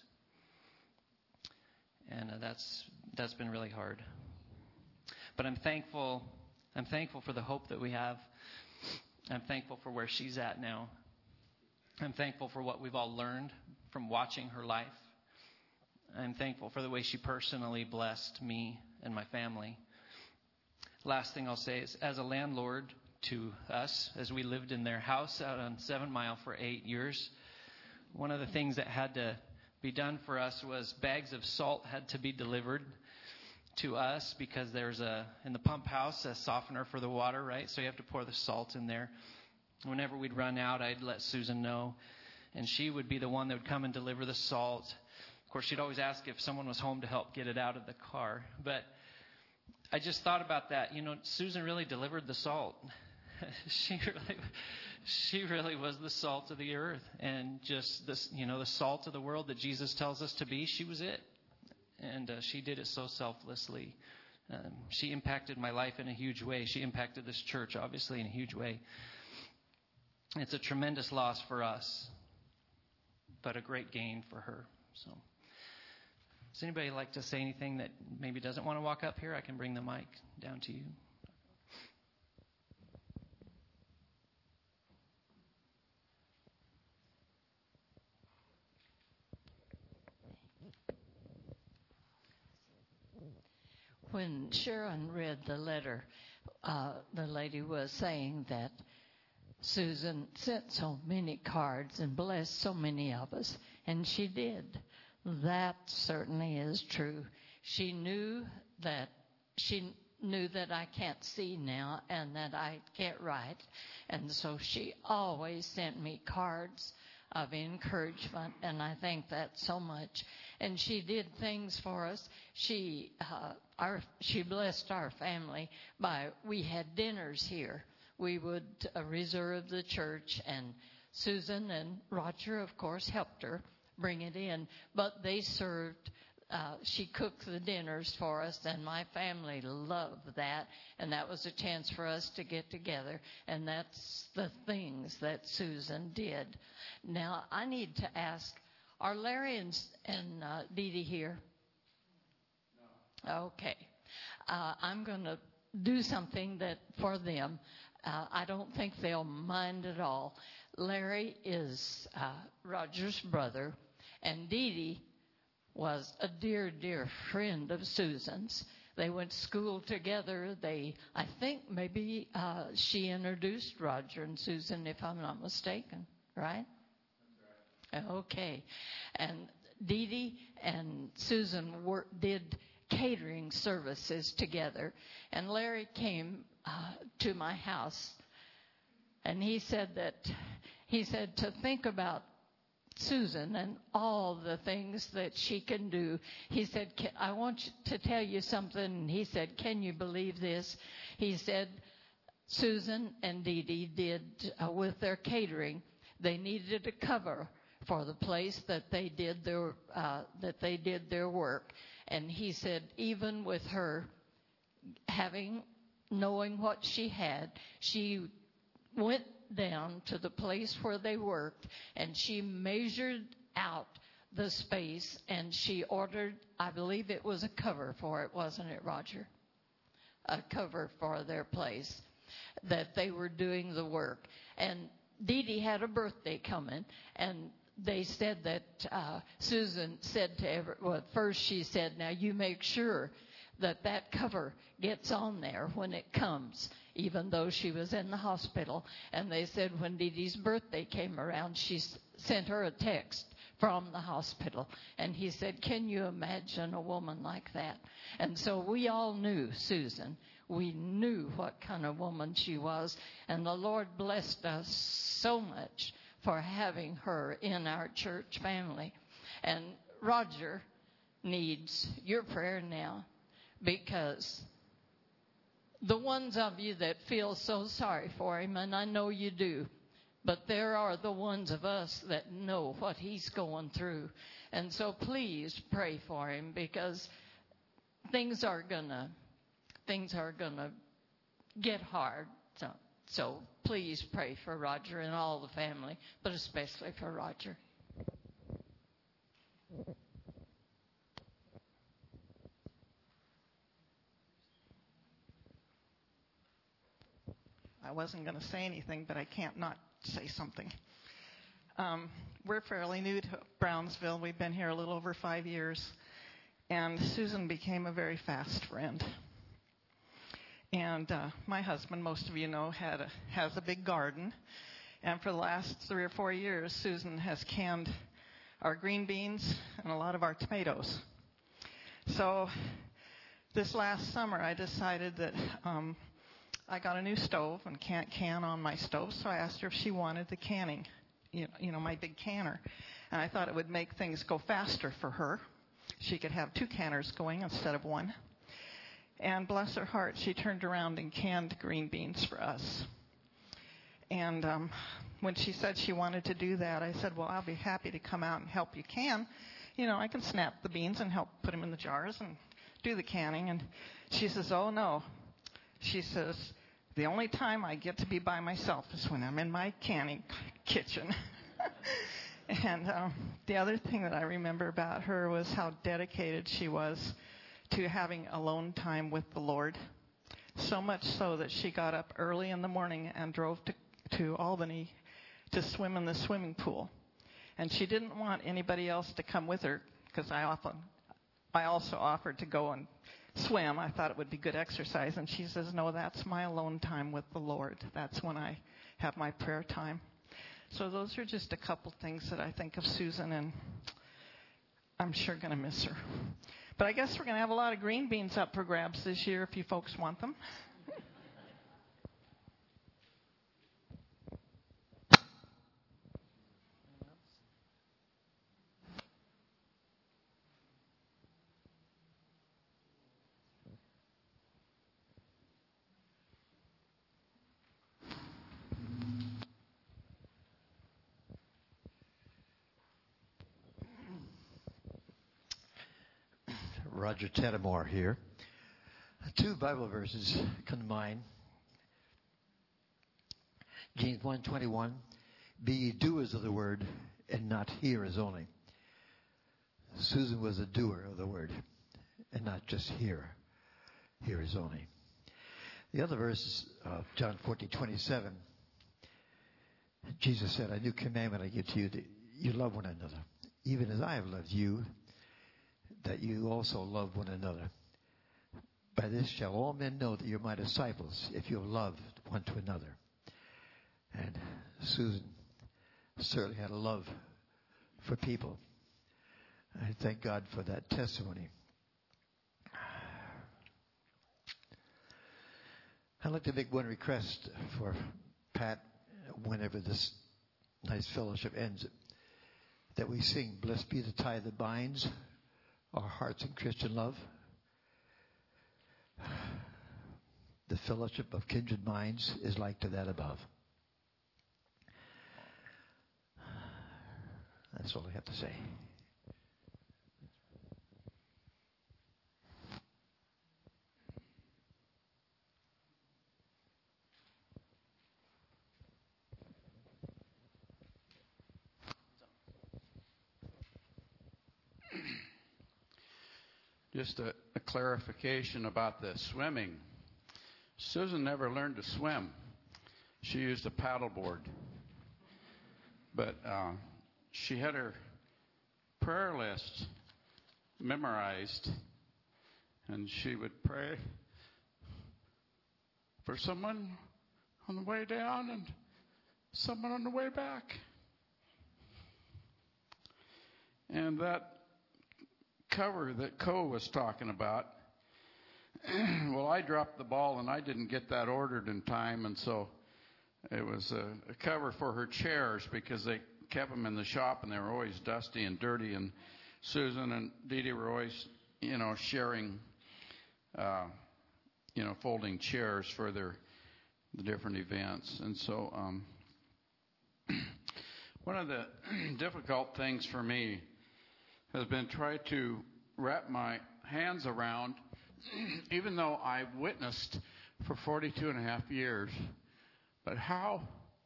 And uh, that's that's been really hard. But I'm thankful I'm thankful for the hope that we have. I'm thankful for where she's at now. I'm thankful for what we've all learned from watching her life. I'm thankful for the way she personally blessed me and my family. Last thing I'll say is, as a landlord to us, as we lived in their house out on Seven Mile for eight years, one of the things that had to be done for us was bags of salt had to be delivered to us because there's a, in the pump house, a softener for the water, right? So you have to pour the salt in there. Whenever we'd run out, I'd let Susan know, and she would be the one that would come and deliver the salt. Of course, she'd always ask if someone was home to help get it out of the car. But I just thought about that. You know, Susan really delivered the salt. she really, she really was the salt of the earth, and just this, you know, the salt of the world that Jesus tells us to be. She was it, and uh, she did it so selflessly. Um, she impacted my life in a huge way. She impacted this church, obviously, in a huge way. It's a tremendous loss for us, but a great gain for her. So, does anybody like to say anything that maybe doesn't want to walk up here? I can bring the mic down to you. when Sharon read the letter, uh, the lady was saying that Susan sent so many cards and blessed so many of us, and she did. That certainly is true. She knew that she knew that I can't see now and that I can't write, and so she always sent me cards of encouragement, and I thank that so much. And she did things for us. She uh, our she blessed our family by, we had dinners here. We would uh, reserve the church, and Susan and Roger, of course, helped her bring it in, but they served. Uh, she cooked the dinners for us, and my family loved that, and that was a chance for us to get together, and that's the things that Susan did. Now, I need to ask, are Larry and, and uh, Dee Dee here? No. Okay. Uh, I'm going to do something that for them. Uh, I don't think they'll mind at all. Larry is uh, Roger's brother, and Dee Dee was a dear, dear friend of Susan's. They went to school together. They, I think maybe uh, she introduced Roger and Susan, if I'm not mistaken, right? That's right. Okay. And Dee Dee and Susan were, did catering services together. And Larry came uh, to my house, and he said that, he said to think about Susan and all the things that she can do. He said, I want to tell you something. And he said, can you believe this? He said, Susan and Dee Dee did uh, with their catering, they needed a cover for the place that they did their uh, that they did their work. And he said, even with her having, knowing what she had, she went down to the place where they worked, and she measured out the space, and she ordered, I believe it was a cover for it, wasn't it, Roger? A cover for their place, that they were doing the work. And Dee Dee had a birthday coming, and they said that uh, Susan said to every, well, first she said, now you make sure that that cover gets on there when it comes, even though she was in the hospital. And they said when Dee Dee's birthday came around, she s- sent her a text from the hospital. And he said, can you imagine a woman like that? And so we all knew Susan. We knew what kind of woman she was. And the Lord blessed us so much for having her in our church family. And Roger needs your prayer now, because the ones of you that feel so sorry for him, and I know you do, but there are the ones of us that know what he's going through. And so please pray for him, because things are gonna things are gonna get hard. So, so please pray for Roger and all the family, but especially for Roger. I wasn't going to say anything, but I can't not say something. Um, we're fairly new to Brownsville. We've been here a little over five years. And Susan became a very fast friend. And uh, my husband, most of you know, had a, has a big garden. And for the last three or four years, Susan has canned our green beans and a lot of our tomatoes. So this last summer, I decided that um, I got a new stove and can't can on my stove, so I asked her if she wanted the canning, you know, you know, my big canner. And I thought it would make things go faster for her. She could have two canners going instead of one. And bless her heart, she turned around and canned green beans for us. And um, when she said she wanted to do that, I said, well, I'll be happy to come out and help you can. You know, I can snap the beans and help put them in the jars and do the canning. And she says, oh, no. She says, the only time I get to be by myself is when I'm in my canning kitchen. And um, the other thing that I remember about her was how dedicated she was to having alone time with the Lord. So much so that she got up early in the morning and drove to, to Albany to swim in the swimming pool. And she didn't want anybody else to come with her, because I often, I also offered to go and swim. I thought it would be good exercise. And she says, no, that's my alone time with the Lord. That's when I have my prayer time. So those are just a couple things that I think of Susan, and I'm sure going to miss her. But I guess we're going to have a lot of green beans up for grabs this year if you folks want them. Roger Tettamore here. Two Bible verses come to mind. James one twenty-one, be ye doers of the word and not hearers only. Susan was a doer of the word and not just hearer, hearers only. The other verse is uh, John fourteen twenty-seven. Jesus said, a new commandment I give to you, that you love one another, even as I have loved you, that you also love one another. By this shall all men know that you're my disciples, if you have loved one to another. And Susan certainly had a love for people. I thank God for that testimony. I'd like to make one request for Pat whenever this nice fellowship ends, that we sing, blessed be the tie that binds our hearts in Christian love. The fellowship of kindred minds is like to that above. That's all I have to say. Just a, a clarification about the swimming. Susan never learned to swim. She used a paddleboard. But uh, she had her prayer list memorized, and she would pray for someone on the way down and someone on the way back. And that cover that Co was talking about, well, I dropped the ball and I didn't get that ordered in time, and so it was a, a cover for her chairs because they kept them in the shop and they were always dusty and dirty, and Susan and Dee Dee were always, you know, sharing, uh, you know, folding chairs for their the different events. And so um, one of the difficult things for me has been try to wrap my hands around, even though I've witnessed for forty-two and a half years, but how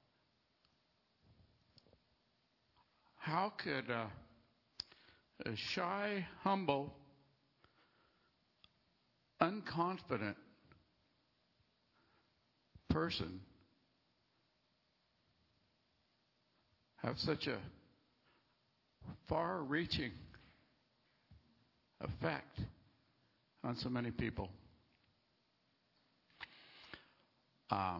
how could uh, a shy, humble, unconfident person have such a far-reaching effect on so many people? Um,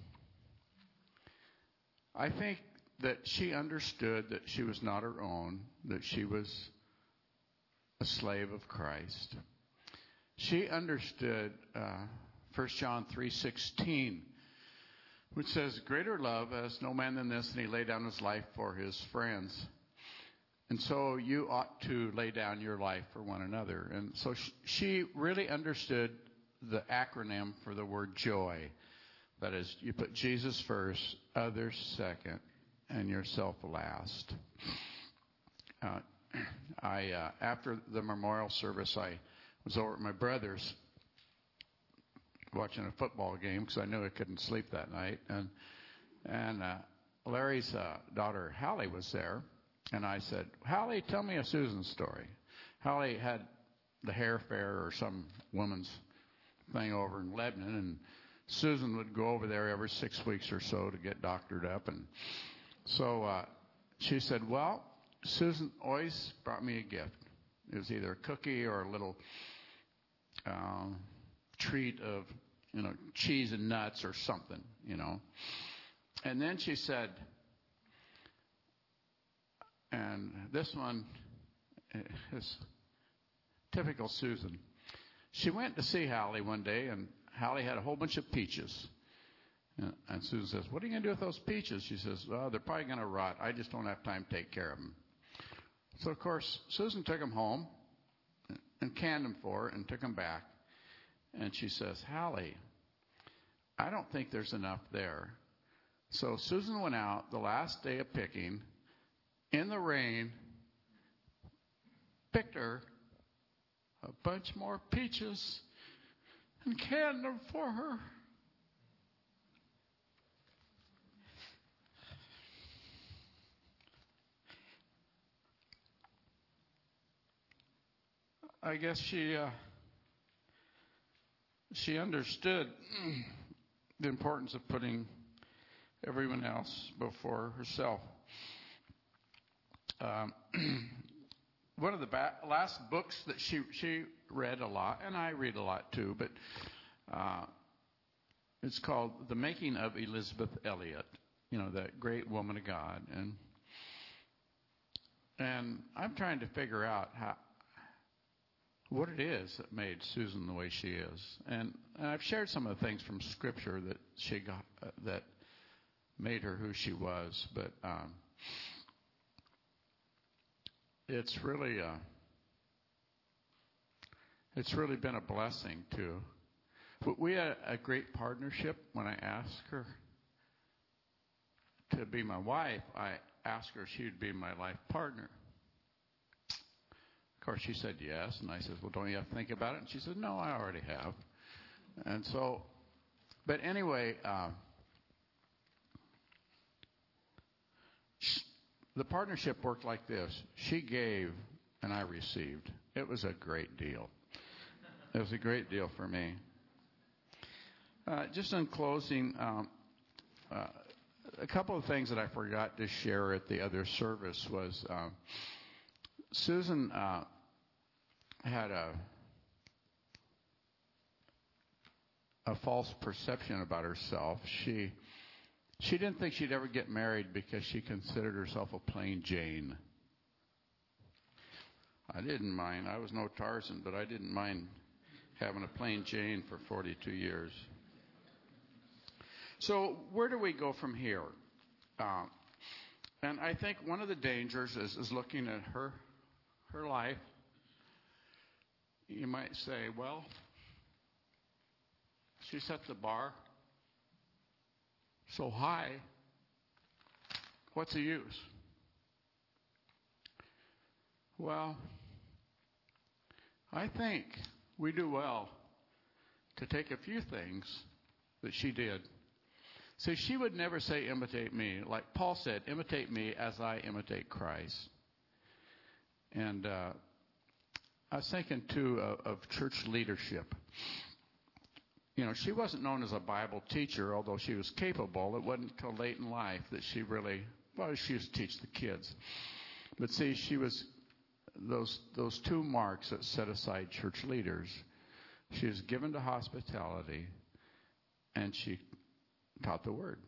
I think that she understood that she was not her own, that she was a slave of Christ. She understood uh, First John three sixteen, which says, greater love has no man than this, and he laid down his life for his friends. And so you ought to lay down your life for one another. And so she really understood the acronym for the word joy. That is, you put Jesus first, others second, and yourself last. Uh, I uh, after the memorial service, I was over at my brother's watching a football game because I knew I couldn't sleep that night. And and uh, Larry's uh, daughter, Hallie, was there. And I said, Hallie, tell me a Susan story. Hallie had the hair fair or some woman's thing over in Lebanon, and Susan would go over there every six weeks or so to get doctored up. And so uh, she said, well, Susan always brought me a gift. It was either a cookie or a little um, treat of, you know, cheese and nuts or something, you know. And then she said, and this one is typical Susan. She went to see Hallie one day, and Hallie had a whole bunch of peaches. And Susan says, what are you going to do with those peaches? She says, well, they're probably going to rot. I just don't have time to take care of them. So, of course, Susan took them home and canned them for her and took them back. And she says, Hallie, I don't think there's enough there. So Susan went out the last day of picking in the rain, picked her a bunch more peaches and canned them for her. I guess she uh, she understood the importance of putting everyone else before herself. Um, one of the ba- last books that she she read a lot, and I read a lot too, but uh, it's called The Making of Elisabeth Elliot. You know, that great woman of God, and and I'm trying to figure out how. What it is that made Susan the way she is, and, and I've shared some of the things from Scripture that she got uh, that made her who she was. But um, it's really uh, it's really been a blessing too. But we had a great partnership. When I asked her to be my wife, I asked her if she would be my life partner. Of course, she said yes, and I said, well, don't you have to think about it? And she said, no, I already have. And so, but anyway, uh, sh- the partnership worked like this. She gave, and I received. It was a great deal. It was a great deal for me. Uh, just in closing, um, uh, a couple of things that I forgot to share at the other service was uh, Susan uh, had a a false perception about herself. She she didn't think she'd ever get married because she considered herself a plain Jane. I didn't mind. I was no Tarzan, but I didn't mind having a plain Jane for forty-two years. So where do we go from here? Uh, and I think one of the dangers is, is looking at her her life. You might say, well, she set the bar so high, what's the use? Well, I think we do well to take a few things that she did. See, she would never say, imitate me. Like Paul said, imitate me as I imitate Christ. And uh, I was thinking, too, of, of church leadership. You know, she wasn't known as a Bible teacher, although she was capable. It wasn't until late in life that she really, well, she used to teach the kids. But see, she was those those two marks that set aside church leaders. She was given to hospitality, and she taught the Word.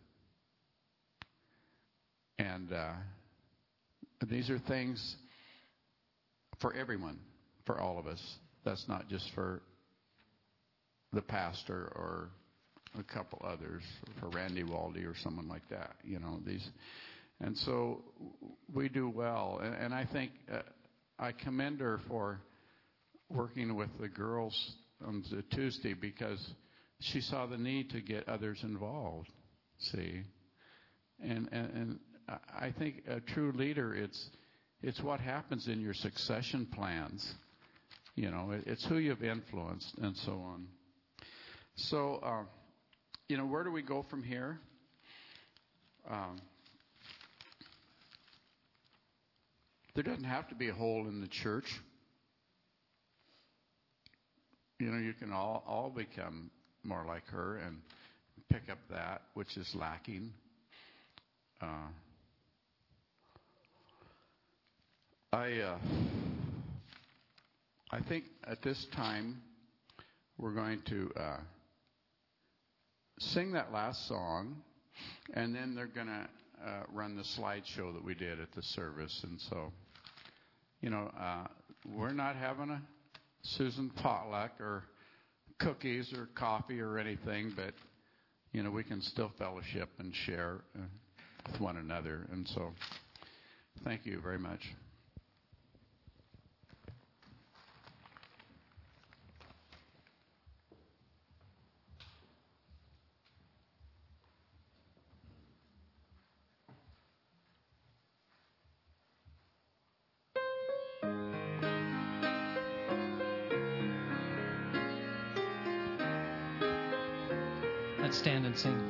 And uh, these are things for everyone, for all of us. That's not just for the pastor or a couple others, for Randy Waldy or someone like that. You know, these, and so we do well. And, and I think uh, I commend her for working with the girls on the Tuesday because she saw the need to get others involved. See, and and, and I think a true leader, it's it's what happens in your succession plans. You know, it, it's who you've influenced and so on. So, uh, you know, where do we go from here? Um, there doesn't have to be a hole in the church. You know, you can all, all become more like her and pick up that which is lacking. Uh, I uh, I think at this time we're going to uh, sing that last song, and then they're going to uh, run the slideshow that we did at the service. And so, you know, uh, we're not having a Susan potluck or cookies or coffee or anything, but, you know, we can still fellowship and share uh, with one another. And so, thank you very much. Let's stand and sing.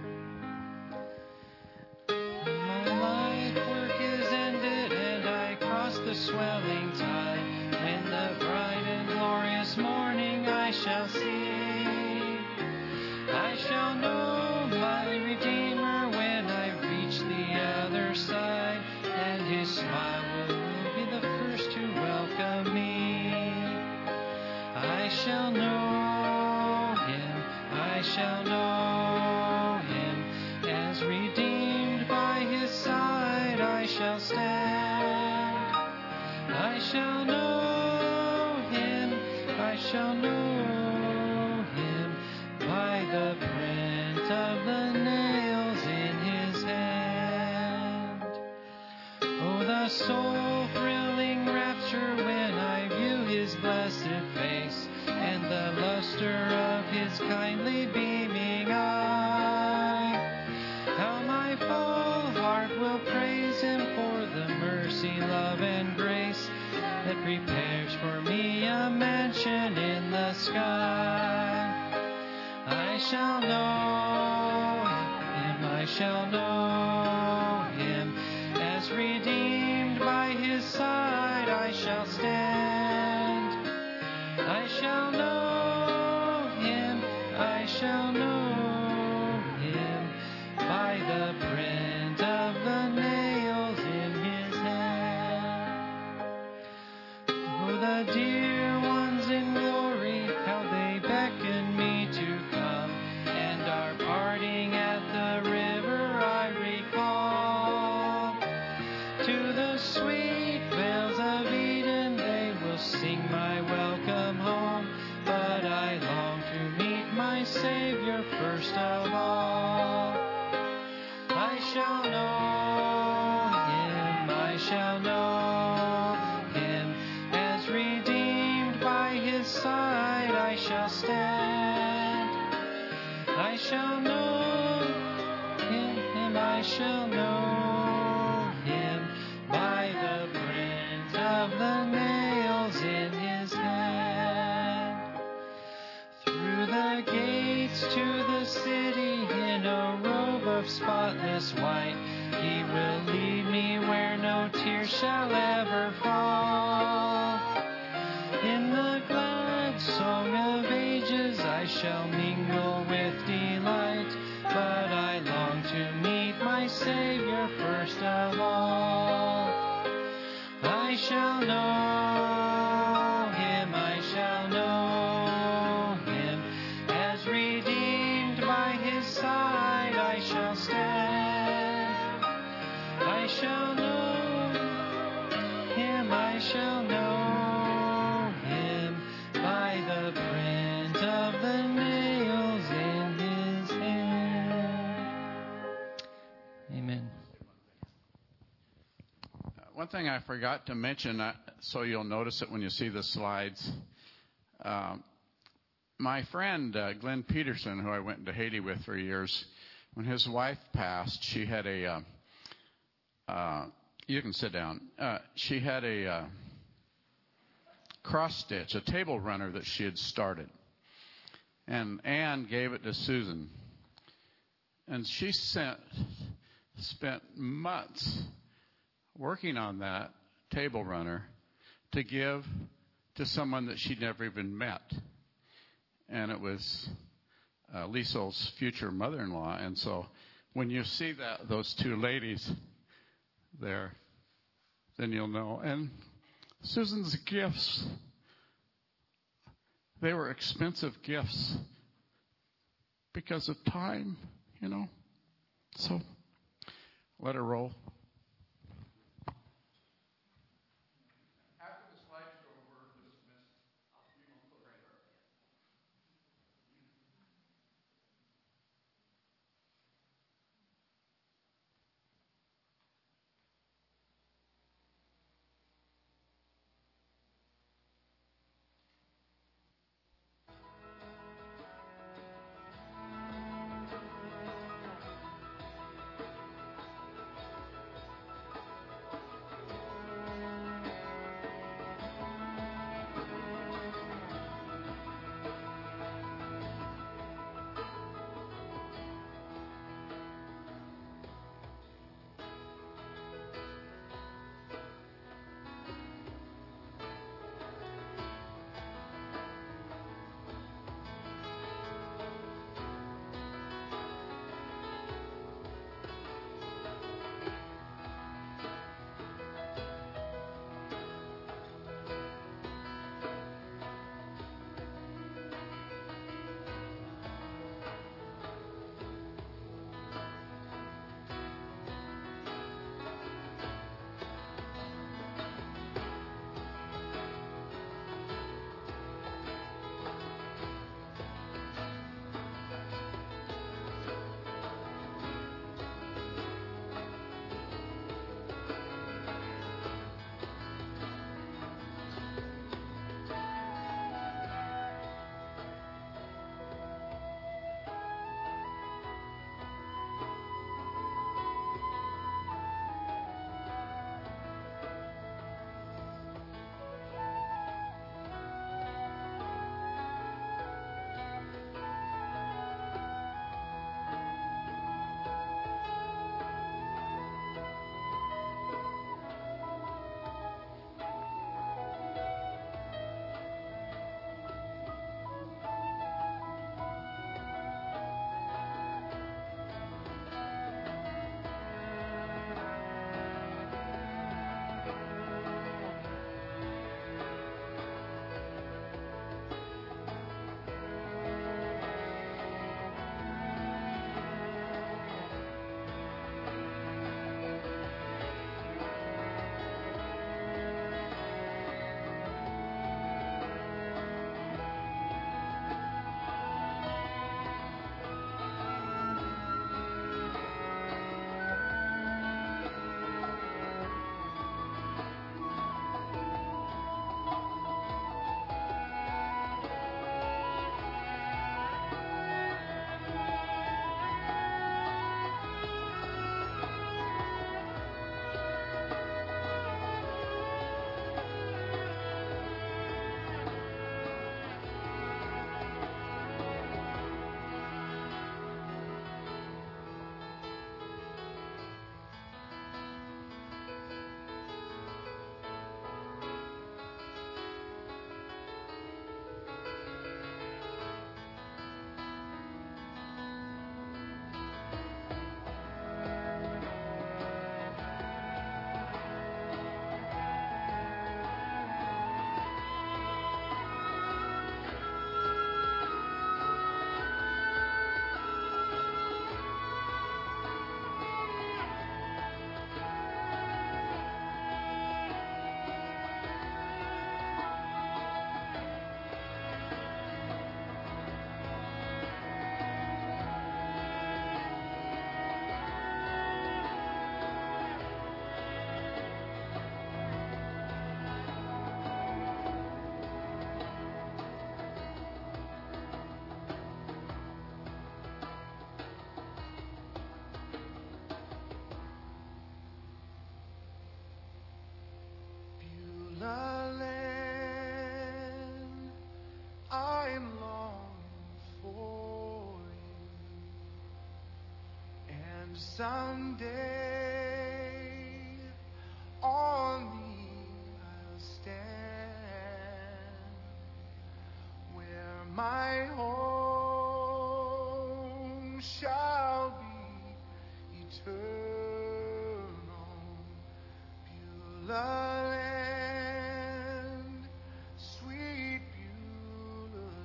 My life work is ended and I cross the swelling tide. When the bright and glorious morning I shall see, I shall know my Redeemer when I reach the other side, and His smile will be the first to welcome me. I shall know Him, I shall know Him, as redeemed by His side I shall stand. I shall know Him, I shall know Him, by the print of the nails in His hand. Oh, the soul-thrilling rapture when I view His blessed face, and the luster of His kindly beaming eye. How my full heart will praise Him for the mercy, love, and grace that prepares for me a mansion in the sky. I shall know Him, I shall know Him, as redeemed by His side I shall stand. I shall know Him, I shall know Him, by the print of the nails in His hand. Oh, the dear ones in glory, how they beckon me to come, and our parting at the river I recall. To the sweet vales of Eden they will sing my welcome home, but I long to meet my Savior first of all. I shall know Him, I shall know Him, as redeemed by His side I shall stand. I shall know Him, I shall know Him, by the print of the nails in His hand. Through the gates to the city in a robe of spotless white, He will lead me where no tear shall ever fall. In the glad song of ages I shall mingle with delight, but I long to meet my Savior first of all. I shall know Him, I shall know Him, as redeemed by His side I shall stand. I shall know Him, I shall know Him, by the print of the nails in His hand. Amen. One thing I forgot to mention, uh, so you'll notice it when you see the slides. Um, my friend uh, Glenn Peterson, who I went to Haiti with for years, when his wife passed, she had a, uh, uh, you can sit down, uh, she had a uh, cross stitch, a table runner that she had started. And Anne gave it to Susan. And she sent, spent months working on that table runner to give to someone that she'd never even met. And it was uh, Liesel's future mother-in-law. And so when you see that those two ladies there, then you'll know. And Susan's gifts, They were expensive gifts because of time, you know. So let her roll. Someday on me I'll stand, where my home shall be eternal. Beulah land, sweet Beulah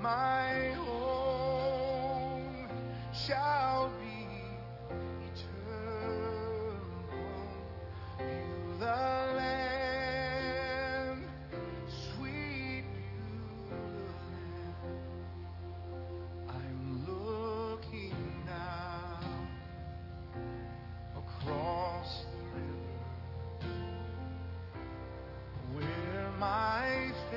my home shall be eternal. Beulah land, sweet Beulah land. I'm looking now across the river where my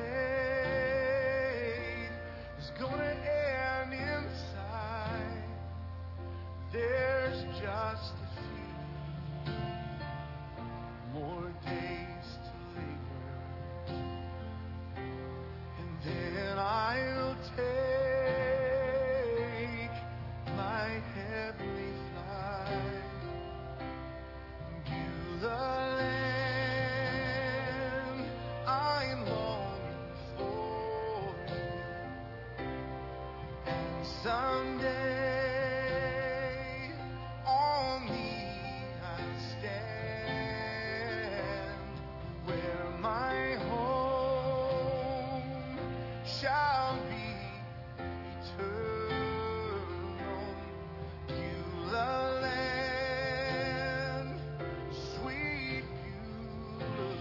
faith is gonna end inside. There's just a few more days to linger, and then I'll take my heavenly flight. Beulah land, I'm longing for you, and someday on thee I'll stand, where my home shall be eternal. Beulah land, sweet Beulah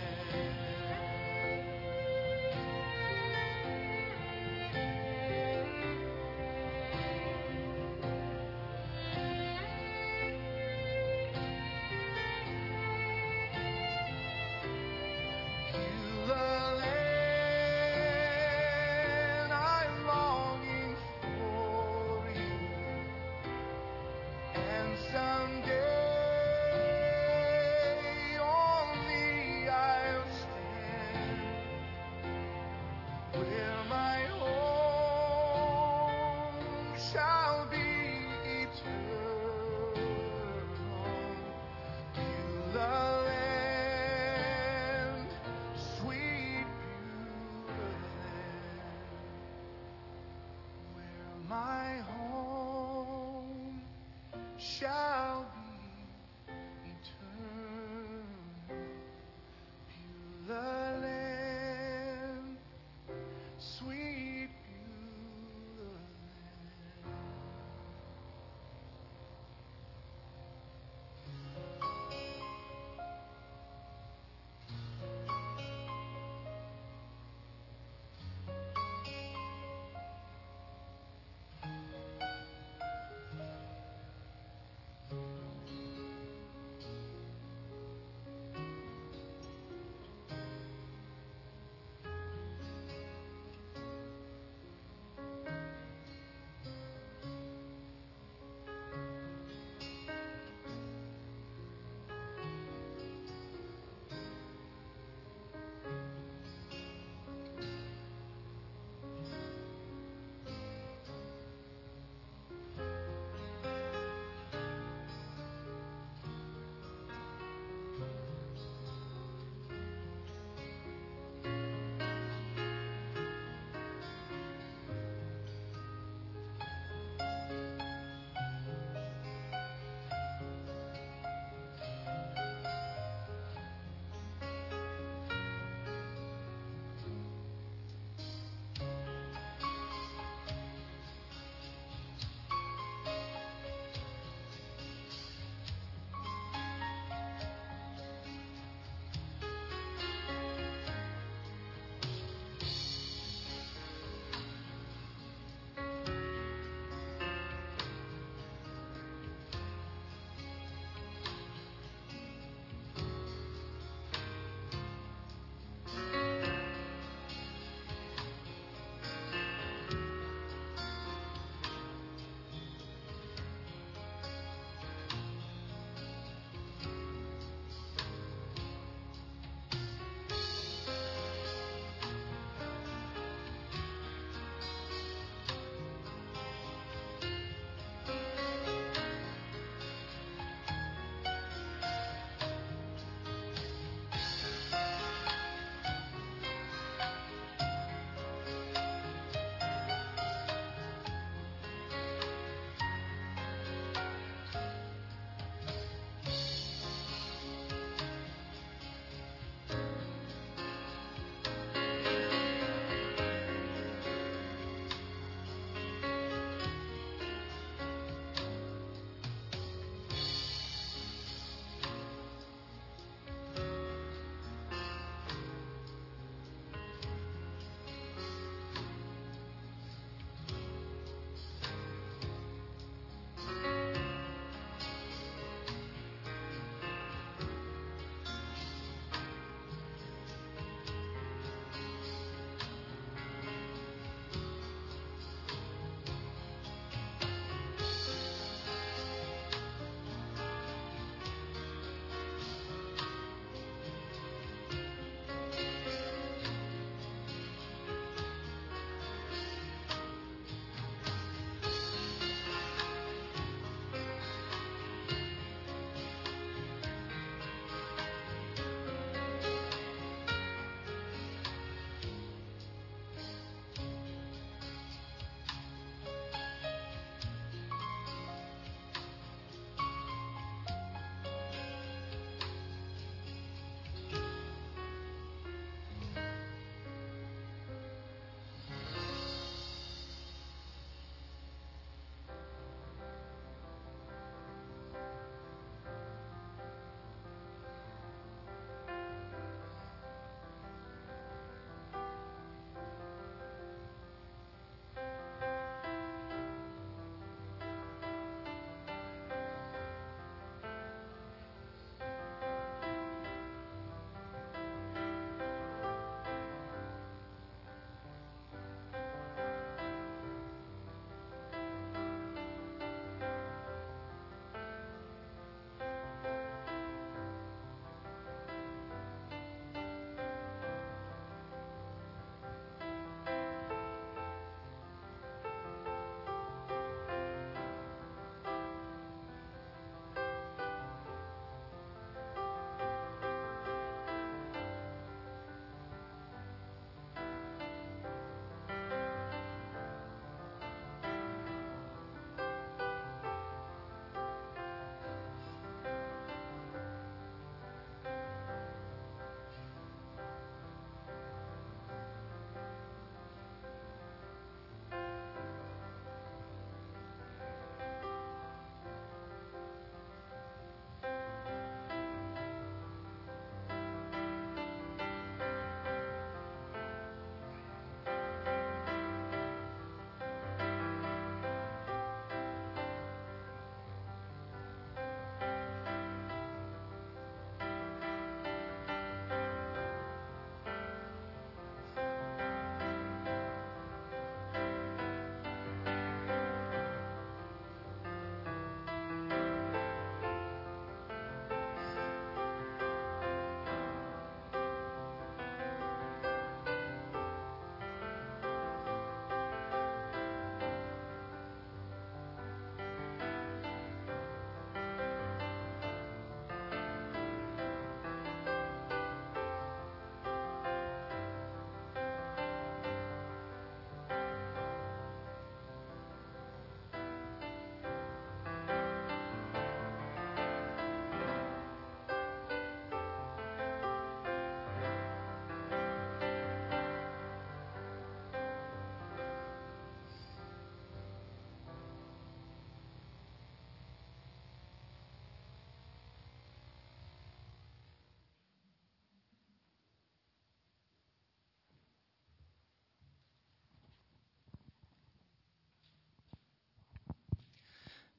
Beulah land, I'm longing for you, and someday on thee I'll stand, where my home shall be eternal. Beulah land, sweet Beulah land, where my home shall be eternal. Beulah land, sweet Beulah land.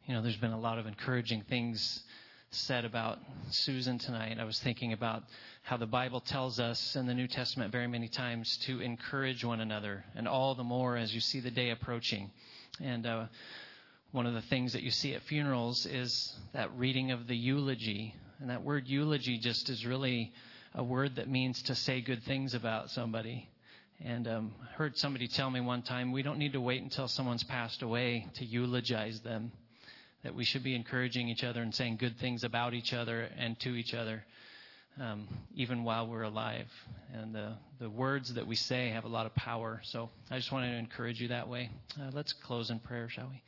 You know, there's been a lot of encouraging things said about Susan tonight. I was thinking about how the Bible tells us in the New Testament very many times to encourage one another, and all the more as you see the day approaching. And uh, one of the things that you see at funerals is that reading of the eulogy. And that word eulogy just is really a word that means to say good things about somebody. And um, I heard somebody tell me one time, we don't need to wait until someone's passed away to eulogize them. That we should be encouraging each other and saying good things about each other and to each other, um, even while we're alive. And the, the words that we say have a lot of power. So I just wanted to encourage you that way. Uh, let's close in prayer, shall we?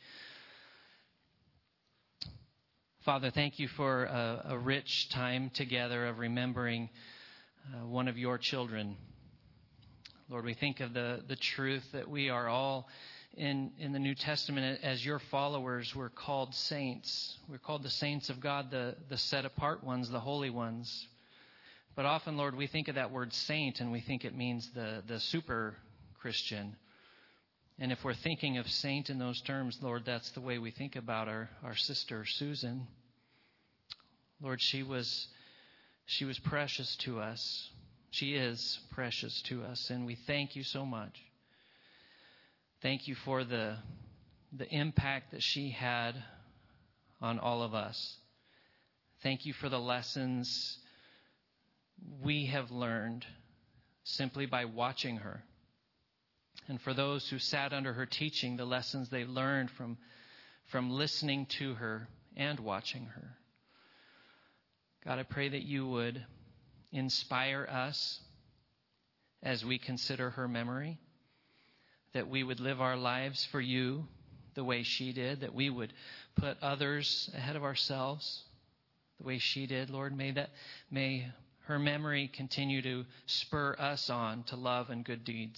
Father, thank you for a, a rich time together of remembering uh, one of your children. Lord, we think of the, the truth that we are all In, in the New Testament, as your followers, we're called saints. We're called the saints of God, the, the set-apart ones, the holy ones. But often, Lord, we think of that word saint, and we think it means the, the super Christian. And if we're thinking of saint in those terms, Lord, that's the way we think about our, our sister, Susan. Lord, she was, she was precious to us. She is precious to us, and we thank you so much. Thank you for the the impact that she had on all of us. Thank you for the lessons we have learned simply by watching her. And for those who sat under her teaching, the lessons they learned from, from listening to her and watching her. God, I pray that you would inspire us as we consider her memory. That we would live our lives for you the way she did. That we would put others ahead of ourselves the way she did. Lord, may that may her memory continue to spur us on to love and good deeds.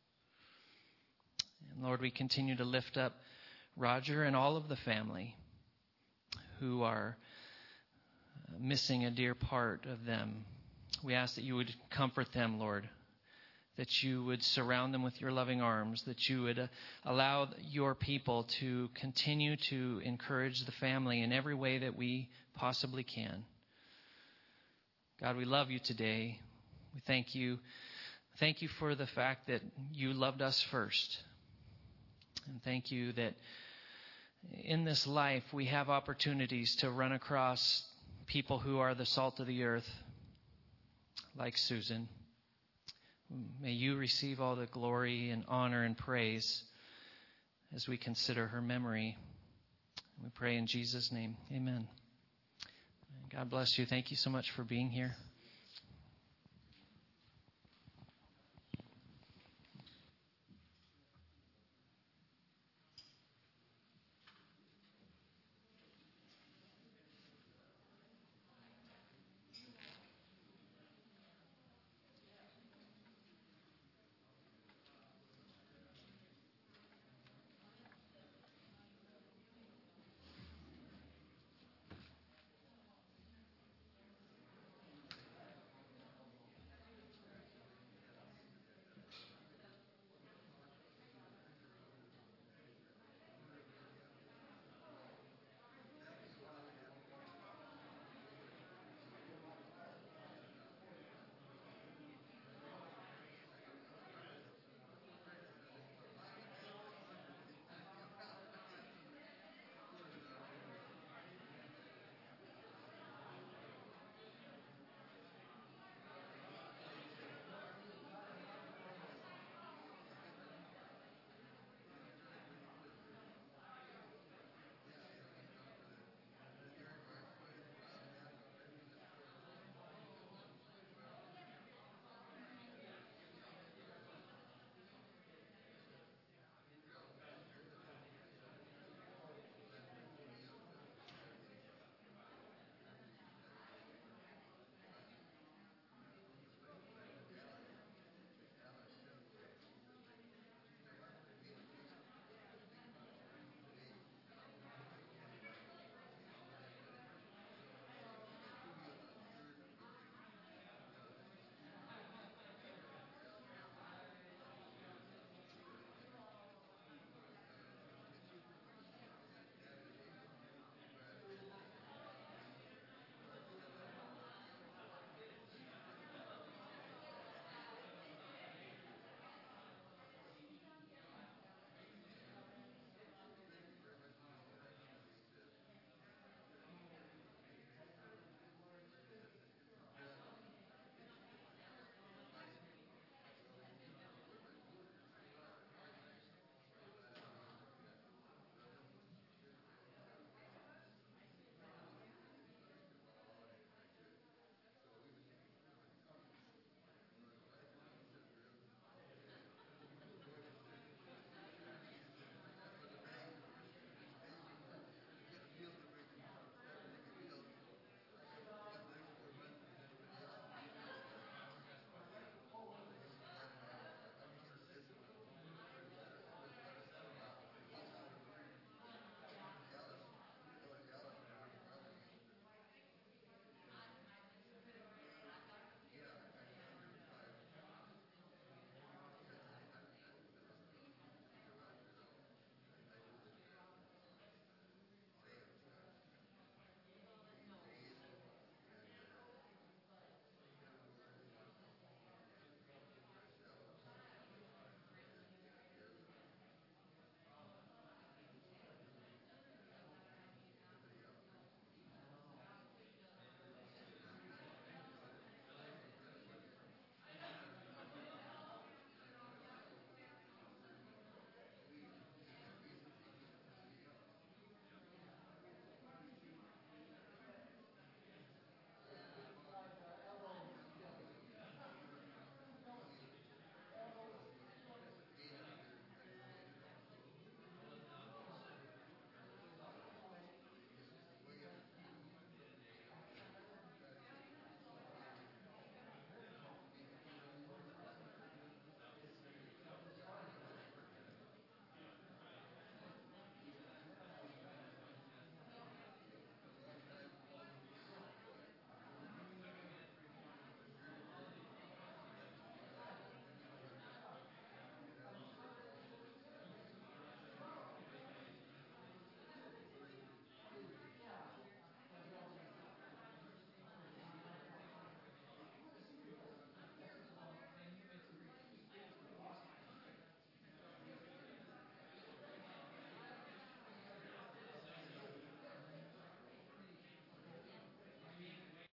And Lord, we continue to lift up Roger and all of the family who are missing a dear part of them. We ask that you would comfort them, Lord. That you would surround them with your loving arms, that you would uh, allow your people to continue to encourage the family in every way that we possibly can. God, we love you today. We thank you. Thank you for the fact that you loved us first. And thank you that in this life we have opportunities to run across people who are the salt of the earth, like Susan. May you receive all the glory and honor and praise as we consider her memory. We pray in Jesus' name. Amen. God bless you. Thank you so much for being here.